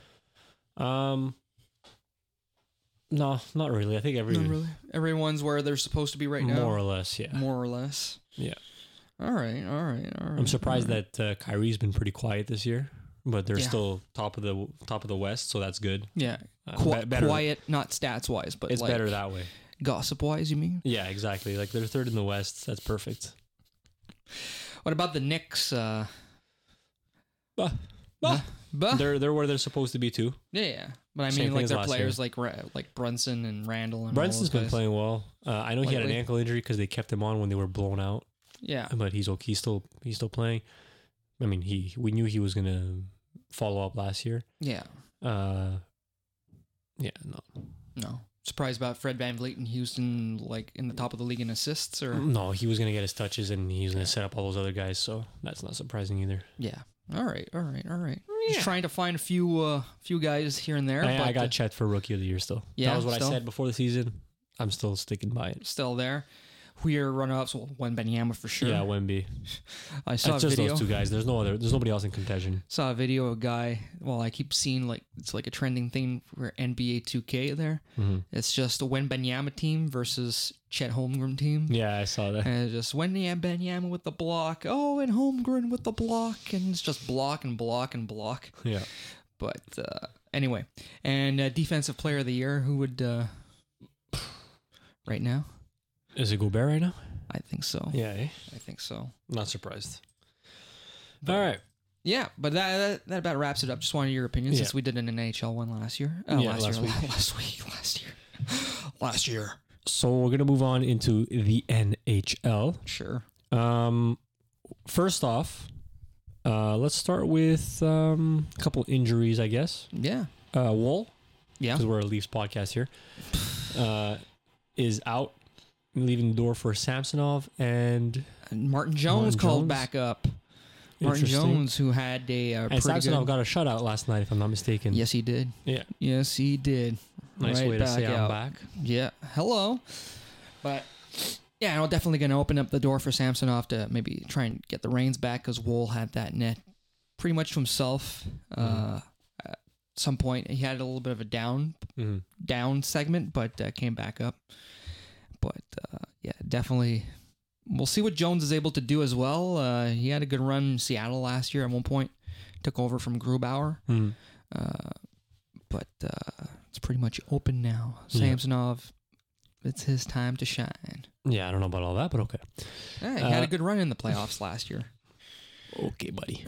No, not really. I think Not really. Everyone's where they're supposed to be right now. more or less, yeah. More or less. Yeah. All right. I'm surprised that Kyrie's been pretty quiet this year, but they're Yeah. still top of the West, so that's good. Yeah. Better. Quiet, not stats wise, but It's like better that way. gossip wise, you mean? Yeah, exactly. Like they're third in the West. That's perfect. What about the Knicks? Bah. They're where they're supposed to be too. Yeah. But I Same mean, thing like as their last players like Brunson and Randall and all Brunson's those been guys. playing well. I know he had an Lately. ankle injury because they kept him on when they were blown out, Yeah. but he's okay. He's still playing. I mean, we knew he was gonna follow up last year. Yeah. Yeah, No. Surprised about Fred VanVleet in Houston, like in the top of the league in assists, or no, he was gonna get his touches and he was gonna set up all those other guys. So that's not surprising either. yeah. All right. Just trying to find a few guys here and there. I but, got Chet for Rookie of the Year still. Yeah, that was what still? I said before the season. I'm still sticking by it. still there. Who your runner-ups? Well, Wembanyama for sure. Yeah, Wemby. I saw a It's just video. those two guys. There's nobody else in contention. Saw a video of a guy. Well, I keep seeing like it's like a trending thing for NBA 2K. There, it's just a Wembanyama team versus Chet Holmgren team. Yeah, I saw that. And it's just Wembanyama with the block. Oh, and Holmgren with the block, and it's just block and block and block. Yeah. But anyway, and defensive player of the year, who would right now? Is it Gobert right now? I think so. Yeah, eh? I think so. Not surprised. All right. Yeah, but that about wraps it up. Just wanted your opinion since Yeah. we did an NHL one last year. Yeah, last last year. Last year. So we're gonna move on into the NHL. Sure. First off, let's start with a couple injuries, I guess. Yeah. Wool, Yeah. because we're a Leafs podcast here, is out, leaving the door for Samsonov and And Martin Jones called Jones? back up. Martin Interesting. Jones, who had a and pretty Samsonov good. got a shutout last night, if I'm not mistaken. Yes, he did. Yeah. Yes, he did. Nice Right way to back say I'm out. back. Yeah, hello. But yeah, I'm definitely going to open up the door for Samsonov to maybe try and get the reins back because Wool had that net pretty much to himself. At some point, he had a little bit of a down segment, but came back up. But yeah, definitely. We'll see what Jones is able to do as well. He had a good run in Seattle last year at one point. Took over from Grubauer. But it's pretty much open now. Samsonov, it's his time to shine. Yeah, I don't know about all that, but okay. Yeah, he had a good run in the playoffs last year. Okay, buddy.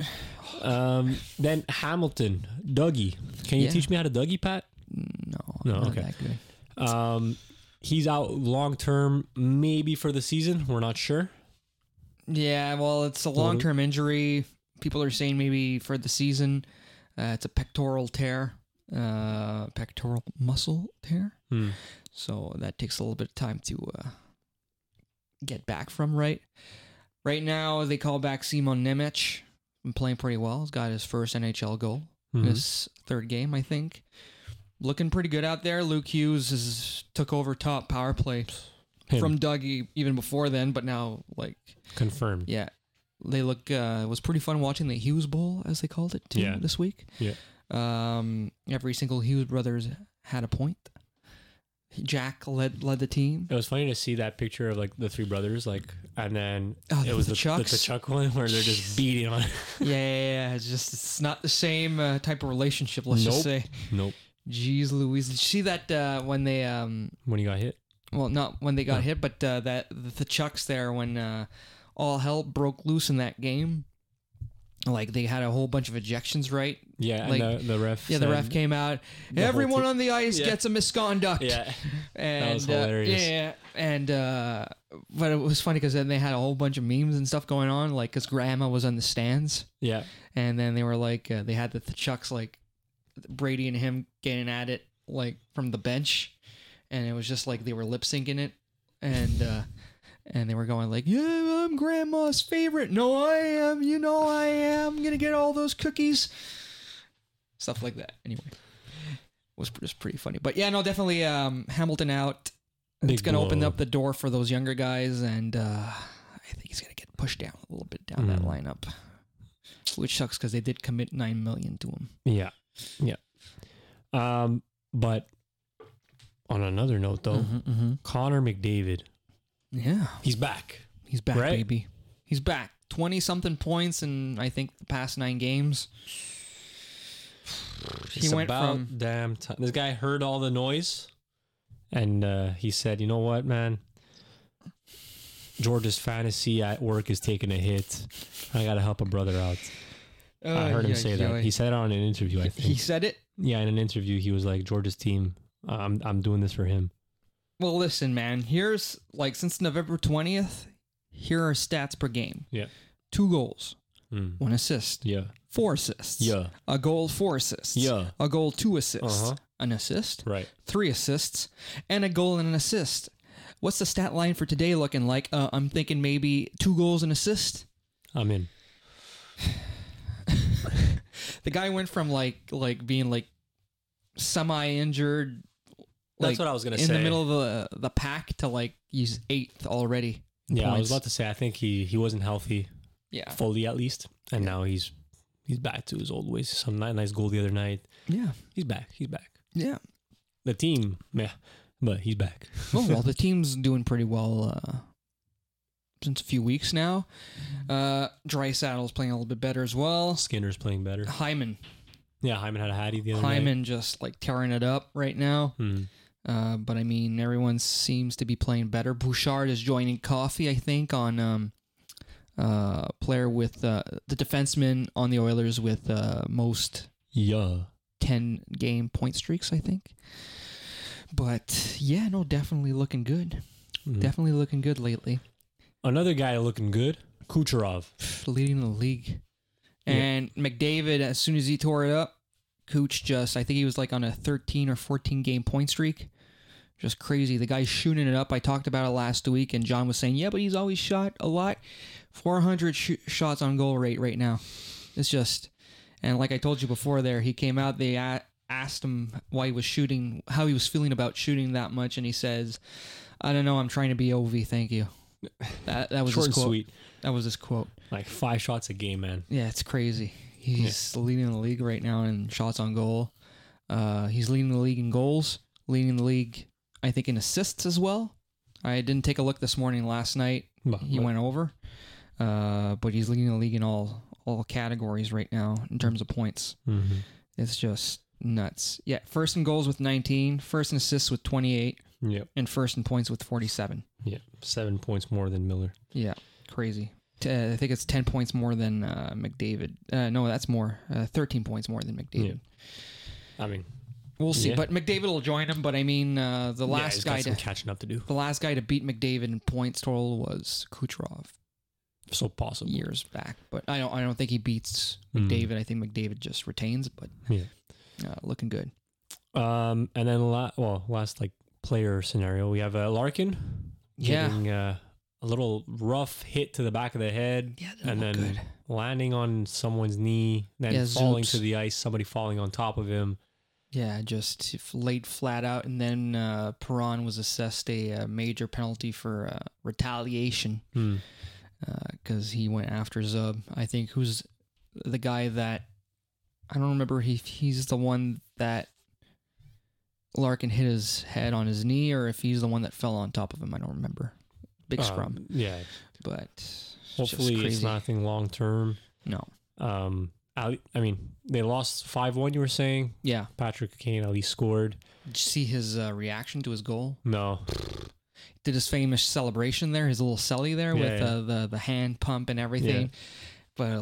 Then Hamilton, Dougie. Can you teach me how to Dougie, Pat? No, No, not okay. that good. He's out long term, maybe for the season. We're not sure. Yeah, well, it's a long-term injury. People are saying maybe for the season. It's a pectoral tear, pectoral muscle tear. So that takes a little bit of time to get back from. Right now, they call back Simon Nemec. Been playing pretty well. He's got his first NHL goal in his third game, I think. Looking pretty good out there. Luke Hughes took over top power play from Dougie even before then, but now Confirmed. Yeah, they look. It was pretty fun watching the Hughes Bowl, as they called it, too, this week. Yeah. Every single Hughes brothers had a point. Jack led the team. It was funny to see that picture of the three brothers, and then it was the the Chucks. Chuck one where they're just beating on. Yeah. It's not the same type of relationship. Let's just say. Nope. Jeez Louise, did you see that when they When he got hit. well, not when they got hit, but that the Chucks there when all hell broke loose in that game. They had a whole bunch of ejections, right? Yeah, and the ref. Yeah, the ref came out. Everyone on the ice Yeah. gets a misconduct. Yeah, and, that was hilarious. Yeah, and but it was funny because then they had a whole bunch of memes and stuff going on, because Grandma was on the stands, Yeah. and then they were they had the Chucks Brady and him getting at it from the bench, and it was just they were lip syncing it, and they were going yeah, I'm Grandma's favorite. No, I am. You know I am. I'm gonna get all those cookies. Stuff like that. Anyway, it was just pretty funny. But yeah, no, definitely Hamilton out. It's Big gonna blow. open up the door for those younger guys, and I think he's gonna get pushed down a little bit down that lineup, which sucks because they did commit $9 million to him. Yeah. But on another note, though, Connor McDavid, he's back. He's back, Right? baby. He's back. 20-something points in, I think, the past 9 games. He It's went about from... damn time. This guy heard all the noise, and he said, "You know what, man? George's fantasy at work is taking a hit. I gotta help a brother out." I heard him say that. He said it on an interview, I think. He said it? Yeah, in an interview, he was like, "George's team. I'm doing this for him." Well, listen, man. Here's, since November 20th, here are stats per game. Yeah. 2 goals. 1 assist. Yeah. 4 assists. Yeah. A goal, 4 assists. Yeah. A goal, 2 assists. Uh-huh. An assist. Right. 3 assists. And a goal and an assist. What's the stat line for today looking like? I'm thinking maybe 2 goals and assist. I'm in. The guy went from being semi-injured. That's what I was gonna say. In the middle of the pack to he's 8th already. in Yeah, I was points. about to say. I think he wasn't healthy Yeah. fully, at least, and now he's back to his old ways. Some nice goal the other night. Yeah. He's back. Yeah. The team, yeah, but he's back. Oh, well, the team's doing pretty well since a few weeks now. Dreisaitel's playing a little bit better as well. Skinner's playing better. Hyman. Yeah, Hyman had a hattie the other night. Hyman just tearing it up right now. But I mean, everyone seems to be playing better. Bouchard is joining Coffey, I think, on player with the defenseman on the Oilers with most 10-game point streaks, I think. But yeah, no, definitely looking good. Definitely looking good lately. Another guy looking good, Kucherov. Leading the league. And McDavid, as soon as he tore it up, Cooch I think he was on a 13 or 14 game point streak. Just crazy. The guy's shooting it up. I talked about it last week, and John was saying, yeah, but he's always shot a lot. 400 shots on goal rate right now. It's just, and like I told you before there, he came out, they asked him why he was shooting, how he was feeling about shooting that much, and he says, "I don't know. I'm trying to be OV. Thank you." That was Short his and quote. sweet. That was his quote. Like 5 shots a game, man. Yeah, it's crazy. He's leading the league right now in shots on goal. He's leading the league in goals, leading the league, I think, in assists as well. I didn't take a look this morning. Last night he went over, but he's leading the league in all categories right now in terms of points. Mm-hmm. It's just nuts. Yeah, first in goals with 19, first in assists with 28, Yep. and first in points with 47. Yeah. 7 points more than Miller. Yeah, crazy. I think it's 10 points more than McDavid. No, that's more. 13 points more than McDavid. I mean, We'll see. Yeah. But McDavid will join him. But I mean, the last he's guy got some to catching up to do. the last guy to beat McDavid in points total was Kucherov So possible. years back. But I don't think he beats Mm. McDavid. I think McDavid just retains. But Yeah. looking good. And then last like player scenario, we have Larkin. Yeah. Getting a little rough hit to the back of the head. Yeah, that And then looked good. landing on someone's knee, then Yeah, falling zoops. to the ice, somebody falling on top of him. Yeah, just laid flat out, and then Perron was assessed a major penalty for retaliation because he went after Zub. I think who's the guy that I don't remember. He's the one that Larkin hit his head on his knee, or if he's the one that fell on top of him. I don't remember. Big scrum, Yeah. but it's Hopefully just it's crazy. nothing long term. No, I mean, they lost 5-1, you were saying? yeah. Patrick Kane at least scored. Did you see his reaction to his goal? No. Did his famous celebration there, his little celly there Yeah, with yeah. the hand pump and everything. Yeah. But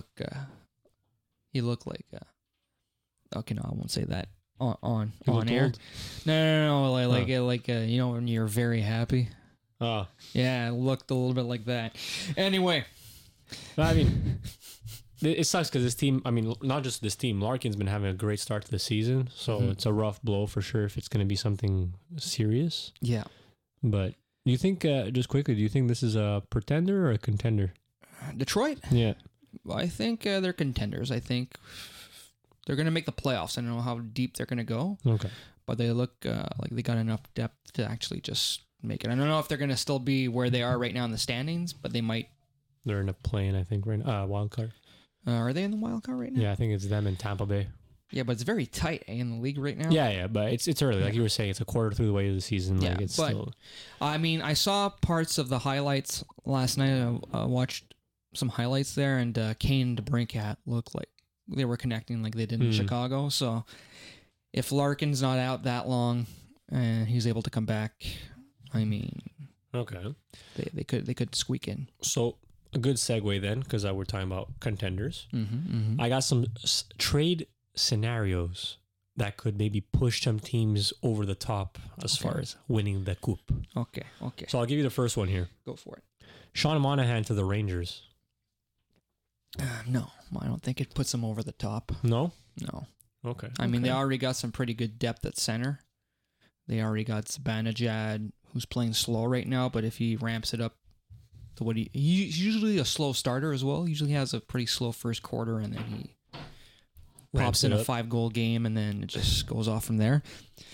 he looked like okay, no, I won't say that on He looked air. old? No, like you know, when you're very happy. Oh. Yeah, it looked a little bit like that. Anyway, I mean, it sucks because this team, I mean, not just this team, Larkin's been having a great start to the season. So it's a rough blow for sure if it's going to be something serious. yeah. But do you think, just quickly, do you think this is a pretender or a contender? Detroit, Yeah. I think they're contenders. I think they're going to make the playoffs. I don't know how deep they're going to go, Okay. but they look like they got enough depth to actually just make it. I don't know if they're going to still be where they are right now in the standings, but they might. They're in a play-in, I think, right now. Wild card. Are they in the wild card right now? Yeah, I think it's them and Tampa Bay. Yeah, but it's very tight in the league right now. Yeah, but it's early. Like you were saying, it's a quarter through the way of the season. Like Yeah, it's but- still. I mean, I saw parts of the highlights last night. I watched some highlights there, and Kane and DeBrincat looked like they were connecting like they did in Chicago. So if Larkin's not out that long and he's able to come back, I mean, Okay. they could squeak in. So a good segue then, because we're talking about contenders. Mm-hmm. I got some trade scenarios that could maybe push some teams over the top as far as winning the coupe. Okay. So I'll give you the first one here. Go for it. Sean Monahan to the Rangers. No, I don't think it puts them over the top. No? No. Okay. I mean, they already got some pretty good depth at center. They already got Zibanejad, who's playing slow right now, but if he ramps it up to what he's usually a slow starter as well. Usually has a pretty slow first quarter, and then he pops in a 5-goal game, and then it just goes off from there.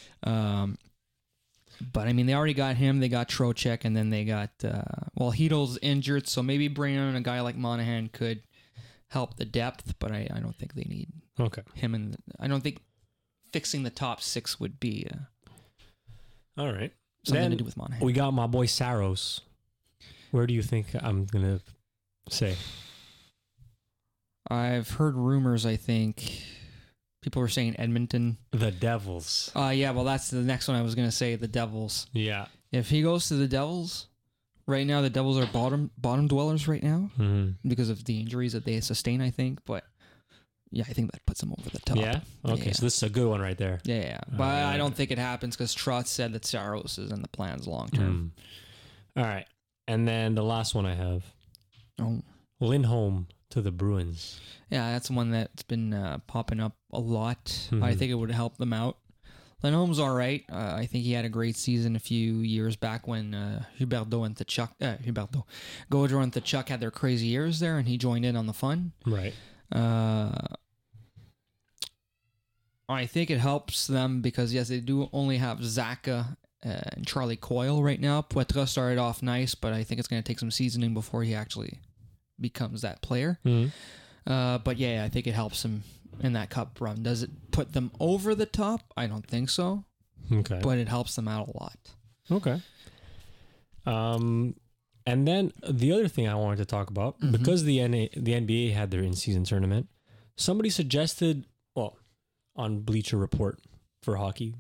But I mean, they already got him. They got Trocheck, and then they got Hedl's injured, so maybe bringing on a guy like Monahan could help the depth. But I don't think they need Okay. him, and I don't think fixing the top 6 would be All right. something Then to do with Monahan. we got my boy Saros. Where do you think I'm going to say? I've heard rumors. I think people were saying Edmonton. The Devils. Yeah, well, that's the next one I was going to say. The Devils. Yeah. If he goes to the Devils, right now the Devils are bottom dwellers right now Mm-hmm. because of the injuries that they sustain. I think, but yeah, I think that puts them over the top. Yeah? Okay, Yeah. so this is a good one right there. Yeah, but I don't think it happens because Trotz said that Saros is in the plans long term. All right. And then the last one I have. Oh, Lindholm to the Bruins. yeah, that's one that's been popping up a lot. Mhm. I think it would help them out. Lindholm's all right. I think he had a great season a few years back when Gaudreau and Tkachuk had their crazy years there, and he joined in on the fun. Right. I think it helps them because, yes, they do only have Zaka and Charlie Coyle right now. Poitras started off nice, but I think it's going to take some seasoning before he actually becomes that player. But yeah, I think it helps him in that cup run. Does it put them over the top? I don't think so. Okay. But it helps them out a lot. Okay. And then the other thing I wanted to talk about, because the NBA had their in-season tournament, somebody suggested, on Bleacher Report for hockey,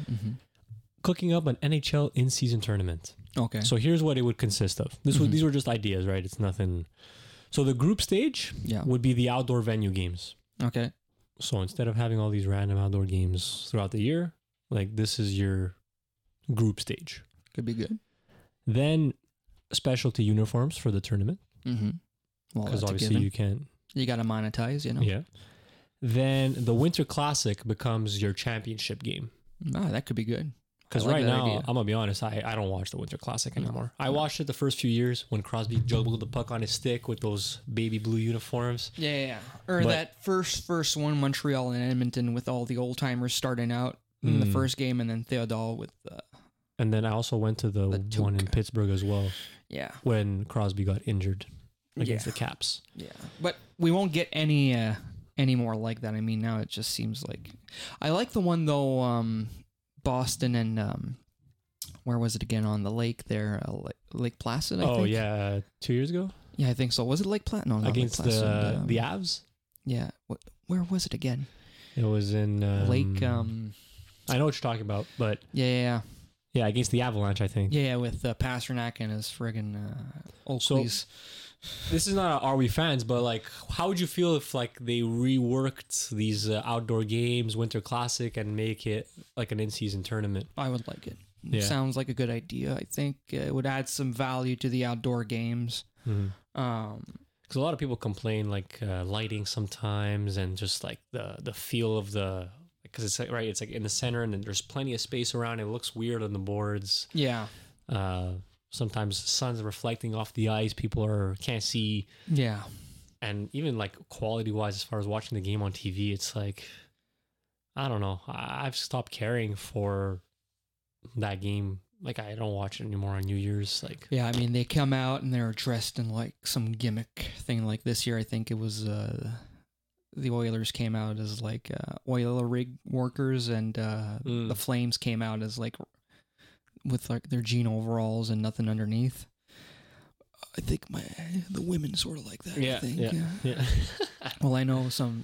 cooking up an NHL in-season tournament. Okay. So here's what it would consist of. These were just ideas, right? It's nothing. So the group stage would be the outdoor venue games. Okay. So instead of having all these random outdoor games throughout the year, like this is your group stage. Could be good. Then specialty uniforms for the tournament. Well, Because that's a obviously given. You got to monetize, you know? Yeah. Then the Winter Classic becomes your championship game. Ah, that could be good. Because right now, I'm going to be honest, I don't watch the Winter Classic anymore. I watched it the first few years when Crosby juggled the puck on his stick with those baby blue uniforms. Yeah. Or that first one, Montreal and Edmonton, with all the old timers starting out in the first game, and then Theodore with and then I also went to the one in Pittsburgh as well. Yeah. When Crosby got injured against the Caps. Yeah. But we won't get any more like that. I mean, now it just seems like... I like the one, though, Boston and... where was it again? On the lake there? Lake Placid, I think? Yeah. 2 years ago? Yeah, I think so. Was it Lake Placid? No, not against Lake Placid. the Avs? Yeah. Where was it again? It was in... Lake... I know what you're talking about, but... Yeah. Yeah, against the Avalanche, I think. Yeah, with Pasternak and his friggin' Oakleys. So, this is not Are We Fans, but like, how would you feel if like they reworked these outdoor games, Winter Classic, and make it like an in-season tournament? I would like it. Yeah. Sounds like a good idea. I think it would add some value to the outdoor games. Because a lot of people complain like lighting sometimes, and just like the feel of the... Because it's like, right, it's like in the center, and then there's plenty of space around. It looks weird on the boards. Yeah. Sometimes the sun's reflecting off the ice. People can't see. Yeah. And even like quality wise, as far as watching the game on TV, it's like, I don't know. I've stopped caring for that game. Like I don't watch it anymore on New Year's. Like, yeah, I mean they come out and they're dressed in like some gimmick thing. Like this year, I think it was. The Oilers came out as like oil rig workers, and the Flames came out as like with like their jean overalls and nothing underneath. I think the women sort of like that. Yeah, I think. yeah. Well, I know some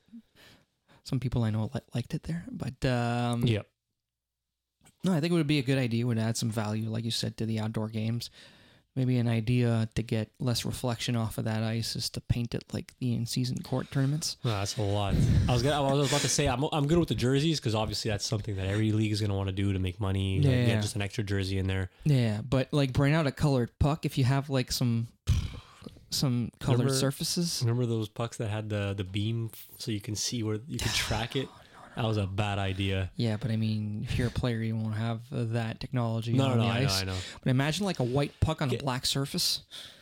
people I know liked it there, but yeah. No, I think it would be a good idea. It would add some value, like you said, to the outdoor games. Maybe an idea to get less reflection off of that ice is to paint it like the in-season court tournaments. No, that's a lot. I was about to say I'm good with the jerseys because obviously that's something that every league is going to want to do to make money. Yeah, Get just an extra jersey in there. Yeah, but like bring out a colored puck if you have like some colored surfaces. Remember those pucks that had the beam so you can see where you can track it? That was a bad idea. Yeah, but I mean, if you're a player, you won't have that technology on the ice. I know. But imagine like a white puck on a black surface.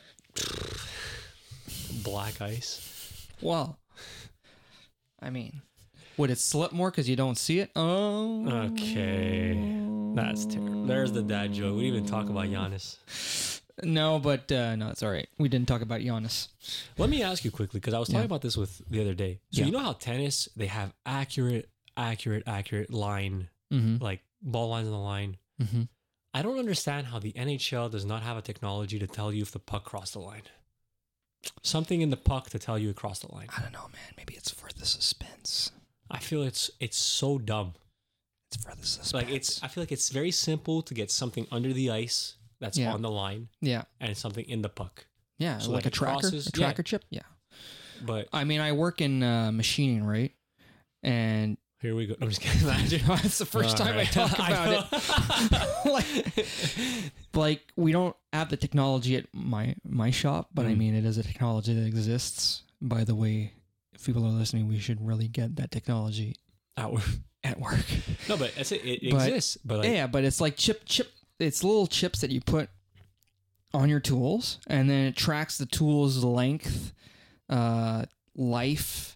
Black ice. Well, I mean, would it slip more because you don't see it? Oh. Okay. That's terrible. There's the dad joke. We didn't even talk about Giannis. No, but no, it's all right. We didn't talk about Giannis. Let me ask you quickly, because I was talking about this with the other day. So you know how tennis, they have accurate line, like ball lines on the line. I don't understand how the NHL does not have a technology to tell you if the puck crossed the line. Something in the puck to tell you it crossed the line. I don't know, man. Maybe it's for the suspense. I feel it's so dumb. It's for the suspense. Like I feel like it's very simple to get something under the ice that's on the line. Yeah. And something in the puck. Yeah, so like a tracker, crosses, chip. Yeah. But I mean, I work in machining, right? And here we go. I'm just kidding. It's the first time I talk about it. like we don't have the technology at my shop, but I mean, it is a technology that exists. By the way, if people are listening, we should really get that technology at work. No, but it exists. But like, yeah, but it's like chip. It's little chips that you put on your tools, and then it tracks the tool's length, life,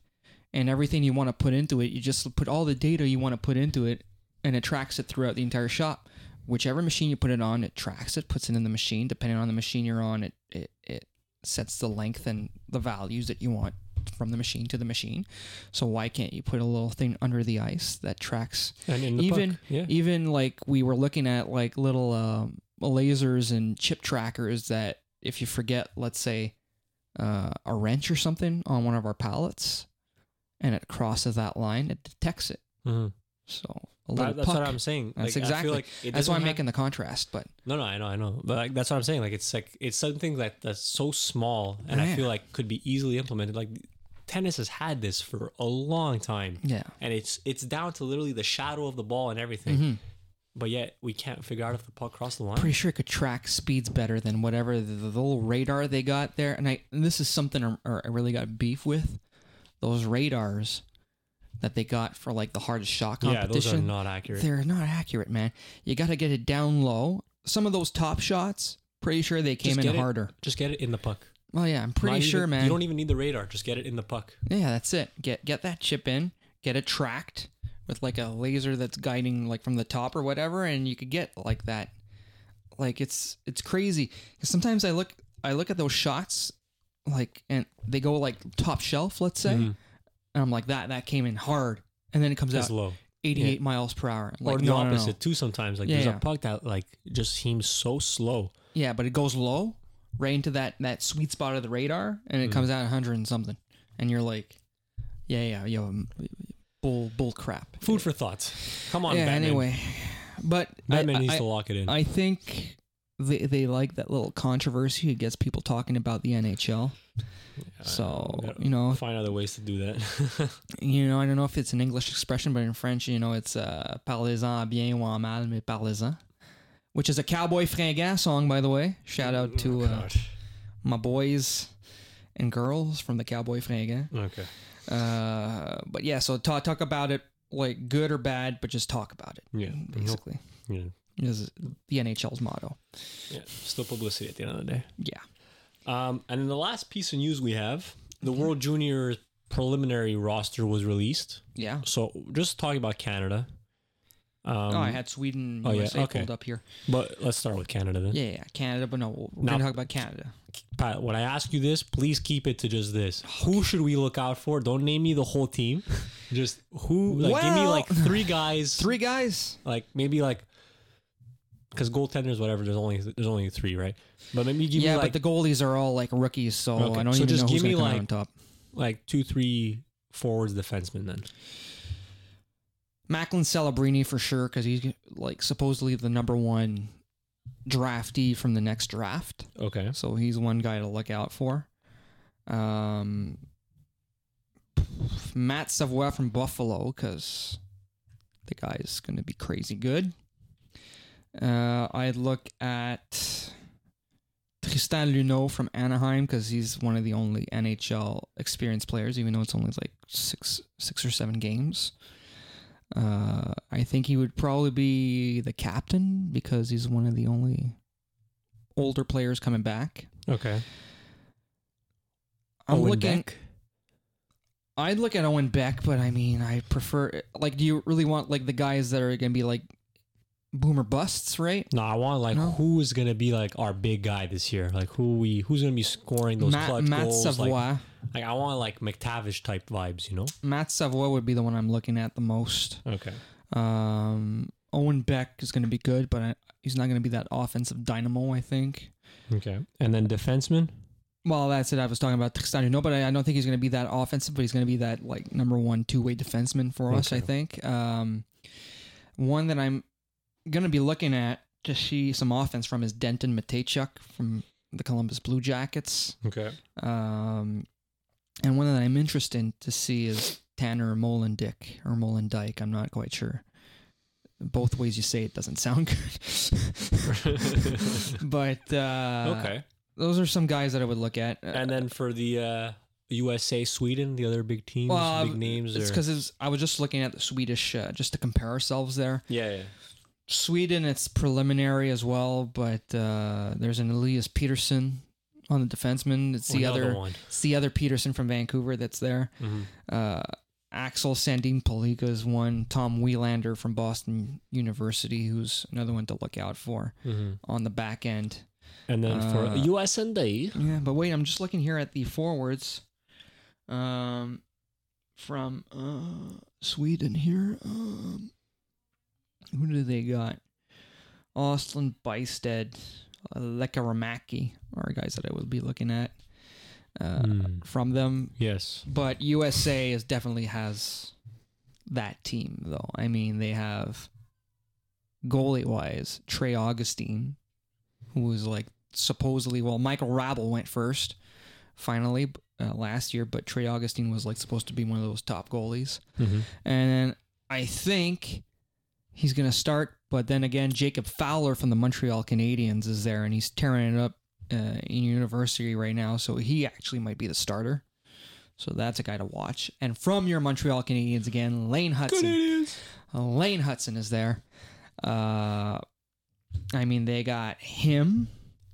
and everything you want to put into it, you just put all the data you want to put into it, and it tracks it throughout the entire shot. Whichever machine you put it on, it tracks it, puts it in the machine. Depending on the machine you're on, it sets the length and the values that you want from the machine to the machine. So why can't you put a little thing under the ice that tracks? And in the even puck, yeah. even like we were looking at like little lasers and chip trackers that if you forget, let's say, a wrench or something on one of our pallets, and it crosses that line, it detects it. Mm-hmm. So a little That's puck. what I'm saying. That's like, exactly. I feel like That's why I'm making the contrast. But No, I know. But like, that's what I'm saying. Like it's something that's so small, and I Yeah. feel like could be easily implemented. Like tennis has had this for a long time. yeah, And it's down to literally the shadow of the ball and everything. But yet we can't figure out if the puck crossed the line. pretty sure it could track speeds better than whatever the little radar they got there. And this is something I really got beef with. Those radars that they got for like the hardest shot Yeah, those are competition. not accurate. They're not accurate, man. You got to get it down low. Some of those top shots, pretty sure they came in harder. Just get it in the puck. Well, yeah, I'm pretty sure, man. You don't even need the radar. Just get it in the puck. Yeah, that's it. Get that chip in, get it tracked with like a laser that's guiding like from the top or whatever, and you could get like that. Like it's crazy. 'Cause sometimes I look at those shots, like, and they go like top shelf, let's say, and I'm like that came in hard, and then it comes It's out low. 88 miles per hour. I'm Or like, the no, no, no. opposite too sometimes. Like Yeah, there's yeah. a puck that like just seems so slow. Yeah, but it goes low, right into that sweet spot of the radar, and it comes out 100 and something, and you're like, bull crap. Food for thought. Come on, Yeah. Batman. Anyway, but Batman needs to lock it in. I think they like that little controversy. It gets people talking about the NHL. So, We gotta find other ways to do that. I don't know if it's an English expression, but in French, it's parlez-en bien ou en mal, mais parlez-en, which is a Cowboy Fringant song, by the way. Shout out to my boys and girls from the Cowboy Fringant. Okay. But yeah, so talk about it, like good or bad, but just talk about it. Yeah. Basically, Yeah. is the NHL's motto. Yeah. Still publicity at the end of the day. Yeah. And then the last piece of news we have, the World Junior preliminary roster was released. Yeah. So just talking about Canada. I had Sweden, oh, yeah, USA okay. pulled up here. But let's start with Canada then. Yeah, Canada, but no, we're Now- going to talk about Canada. Pat, when I ask you this, please keep it to just this. Who should we look out for? Don't name me the whole team. Just who? Like, give me Well- like three guys. Three guys. Like maybe like because goaltenders, whatever. There's only three, right? But maybe give me Yeah, like but the goalies are all like rookies, so Okay, I don't so even just know who's give me, going to come out like- on top. like 2-3 forwards, defensemen. Then Macklin Celebrini for sure, because he's like supposedly the number one draftee from the next draft. okay. So he's one guy to look out for. Matt Savoie from Buffalo, because the guy's going to be crazy good. I'd look at Tristan Luneau from Anaheim, because he's one of the only NHL experienced players, even though it's only like six or 7 games. I think he would probably be the captain, because he's one of the only older players coming back. Okay. I'm Owen looking. Beck? I'd look at Owen Beck, but I mean, I prefer. Like, do you really want like the guys that are going to be like boomer busts, right? No, I want like No. who is gonna be like our big guy this year? Like who's gonna be scoring those clutch Matt goals? Savoie. Like I want like McTavish type vibes, you know? Matt Savoie would be the one I'm looking at the most. Okay. Owen Beck is going to be good, but he's not going to be that offensive dynamo, I think. Okay. And then defenseman? Well, that's it. I was talking about Tristan Luneau, but I don't think he's going to be that offensive, but he's going to be that like number one two-way defenseman for us, I think. One that I'm going to be looking at to see some offense from is Denton Mateychuk from the Columbus Blue Jackets. Okay. And one that I'm interested in to see is Tanner Molendyk or Molendijk. I'm not quite sure. Both ways you say it doesn't sound good. But Okay. those are some guys that I would look at. And then for the USA, Sweden, the other big teams, big names. It's because I was just looking at the Swedish just to compare ourselves there. Yeah. Sweden, it's preliminary as well, but there's an Elias Peterson on the defenseman. It's the other Peterson from Vancouver that's there. Axel Sandin Poliga is one. Tom Wielander from Boston University, who's another one to look out for on the back end. And then for USND. Yeah, but wait, I'm just looking here at the forwards from Sweden here. Who do they got? Austin Bysted, Lekaramaki are guys that I would be looking at from them. Yes. But USA definitely has that team, though. I mean, they have goalie-wise, Trey Augustine, who was like supposedly, well, Michael Rabel went first, finally, last year, but Trey Augustine was like supposed to be one of those top goalies. And then I think he's going to start, but then again, Jacob Fowler from the Montreal Canadiens is there, and he's tearing it up in university right now, so he actually might be the starter. So that's a guy to watch. And from your Montreal Canadiens again, Lane Hudson. Canadiens. Lane Hudson is there. I mean, they got him,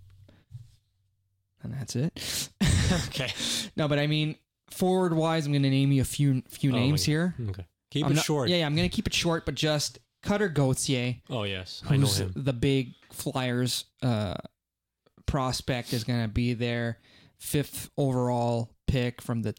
and that's it. Okay. No, but I mean, forward-wise, I'm going to name you a few names here. Okay. Keep it short. Yeah, I'm going to keep it short, but just Cutter Gauthier. Oh, yes. I know him. The big Flyers prospect is going to be there. 5th overall pick from the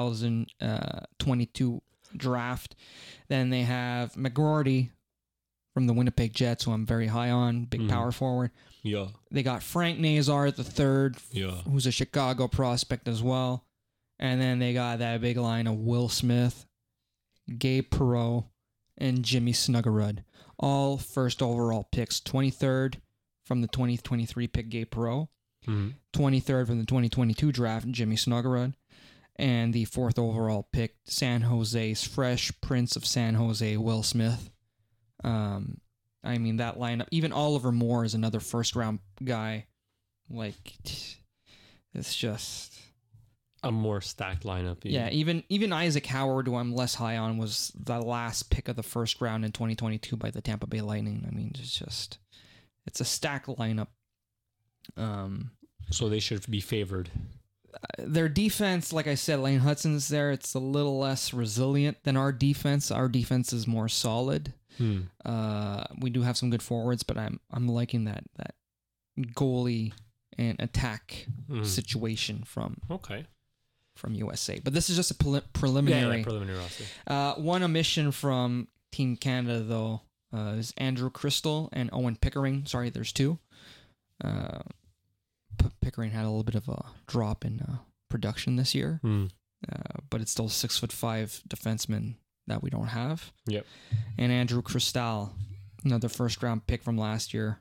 2022 draft. Then they have McGroarty from the Winnipeg Jets, who I'm very high on, big power forward. Yeah. They got Frank Nazar the third, who's a Chicago prospect as well. And then they got that big line of Will Smith, Gabe Perreault, and Jimmy Snuggerud. All first overall picks. 23rd from the 2023 pick, Gabe Perreault. 23rd from the 2022 draft, Jimmy Snuggerud. And the 4th overall pick, San Jose's fresh Prince of San Jose, Will Smith. I mean, that lineup, even Oliver Moore is another first-round guy. Like, it's just a more stacked lineup. Yeah, even Isaac Howard, who I'm less high on, was the last pick of the first round in 2022 by the Tampa Bay Lightning. I mean, it's a stacked lineup. So they should be favored. Their defense, like I said, Lane Hudson's there. It's a little less resilient than our defense. Our defense is more solid. We do have some good forwards, but I'm liking that goalie and attack situation from USA. But this is just a preliminary. Yeah, preliminary roster. One omission from Team Canada though is Andrew Crystal and Owen Pickering. Sorry, there's two. Pickering had a little bit of a drop in production this year, but it's still 6'5" defenseman that we don't have. Yep. And Andrew Crystal, another first-round pick from last year.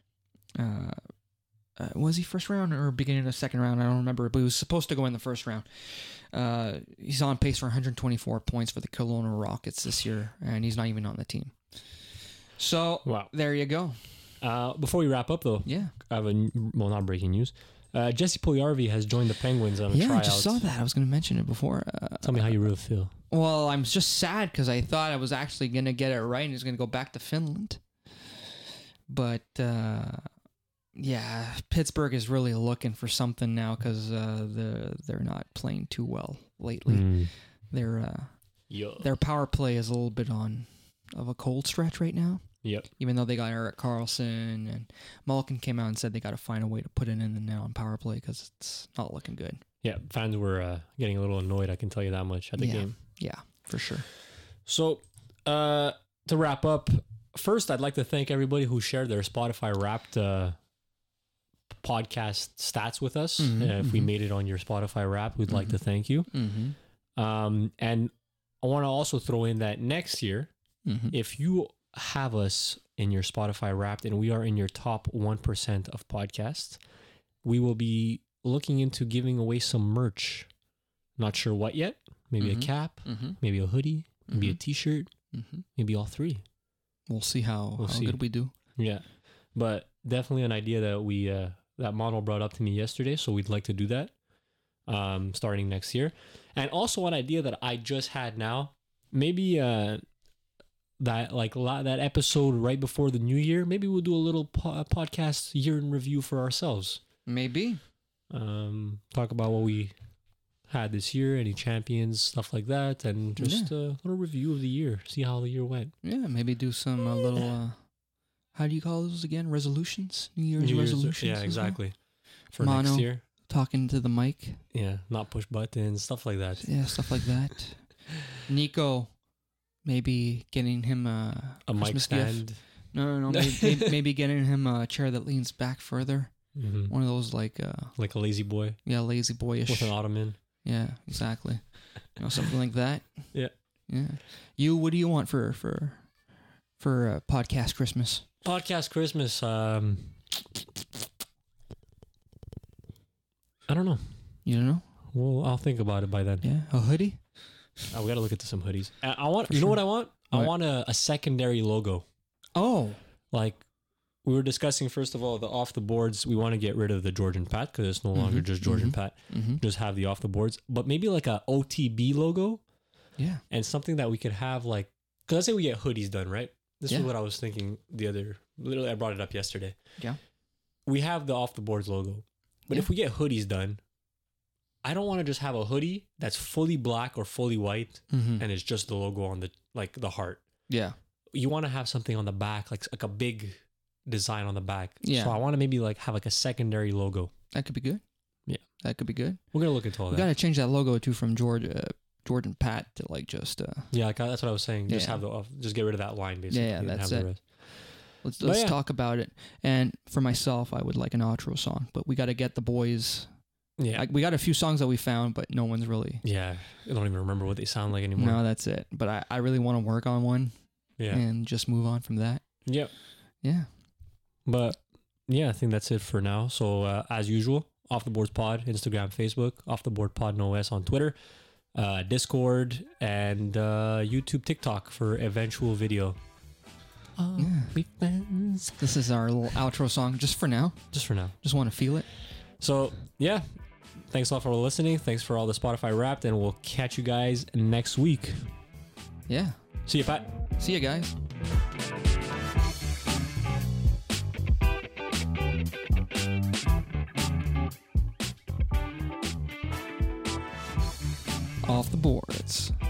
Was he first round or beginning of the second round? I don't remember, but he was supposed to go in the first round. He's on pace for 124 points for the Kelowna Rockets this year, and he's not even on the team. So, There you go. Before we wrap up, though, I have not breaking news. Jesse Puljujarvi has joined the Penguins on a tryout. I just saw that. I was going to mention it before. Tell me how you really feel. Well, I'm just sad because I thought I was actually going to get it right and he's going to go back to Finland. But, Pittsburgh is really looking for something now because they're not playing too well lately. Their power play is a little bit of a cold stretch right now. Yep. Even though they got Erik Karlsson and Malkin came out and said they got to find a way to put it in now on power play because it's not looking good. Yeah, fans were getting a little annoyed, I can tell you that much, at the game. Yeah, for sure. So, to wrap up, first, I'd like to thank everybody who shared their Spotify Wrapped podcast stats with us. If we made it on your Spotify Wrapped, we'd like to thank you. And I want to also throw in that next year, if you have us in your Spotify Wrapped and we are in your top 1% of podcasts, we will be looking into giving away some merch. Not sure what yet. Maybe a cap, maybe a hoodie, maybe a t-shirt, maybe all three. We'll see how good we do. Yeah. But definitely an idea that we that model brought up to me yesterday, so we'd like to do that starting next year. And also an idea that I just had now, maybe that episode right before the new year, maybe we'll do a little podcast year in review for ourselves. Maybe. Talk about what we had this year, any champions, stuff like that, and just a little review of the year. See how the year went. Yeah, maybe do some little. How do you call those again? Resolutions? New Year's resolutions? Yeah, as well? exactly. For Mono. next year. Talking to the mic. Yeah, not push buttons, stuff like that. Yeah, stuff like that. Nico, maybe getting him a mic Christmas stand. gift. No. Maybe getting him a chair that leans back further. Mm-hmm. One of those like a lazy boy. Yeah, lazy boyish. With an ottoman. Yeah, exactly. Something like that. Yeah. You, what do you want for podcast Christmas? Podcast Christmas. I don't know. You don't know? Well, I'll think about it by then. Yeah, a hoodie. We got to look into some hoodies. I want. You know what I want? What? I want a secondary logo. Oh, Like we were discussing, first of all, the off the boards. We want to get rid of the Georgian Pat because it's no longer just Georgian Pat. Just have the off the boards, but maybe like a OTB logo. yeah. And something that we could have like, because let's say we get hoodies done, right? This is what I was thinking literally I brought it up yesterday. Yeah. We have the off the boards logo, but if we get hoodies done, I don't want to just have a hoodie that's fully black or fully white and it's just the logo on the heart. Yeah. You want to have something on the back, like a big design on the back. Yeah. So I want to maybe like have like a secondary logo. That could be good. Yeah. That could be good. We're going to look into all We that. got to change that logo too from Jordan Pat to like just Yeah, like that's what I was saying. Just Yeah. have just get rid of that line basically. Yeah, and that's have the it. rest. let's talk about it. And for myself, I would like an outro song, but we got to get the boys. Yeah. Like, we got a few songs that we found, but no one's really. Yeah. I don't even remember what they sound like anymore. No, that's it. But I really want to work on one. Yeah. And just move on from that. Yep. Yeah. But yeah, I think that's it for now. So as usual, Off the Boards Pod, Instagram, Facebook, Off the Board Pod No S on Twitter, Discord, and YouTube, TikTok for eventual video. Be friends. This is our little outro song just for now. Just for now. Just want to feel it. So yeah, thanks a lot for listening. Thanks for all the Spotify Wrapped, and we'll catch you guys next week. Yeah. See you, Pat. See you guys. Off the boards.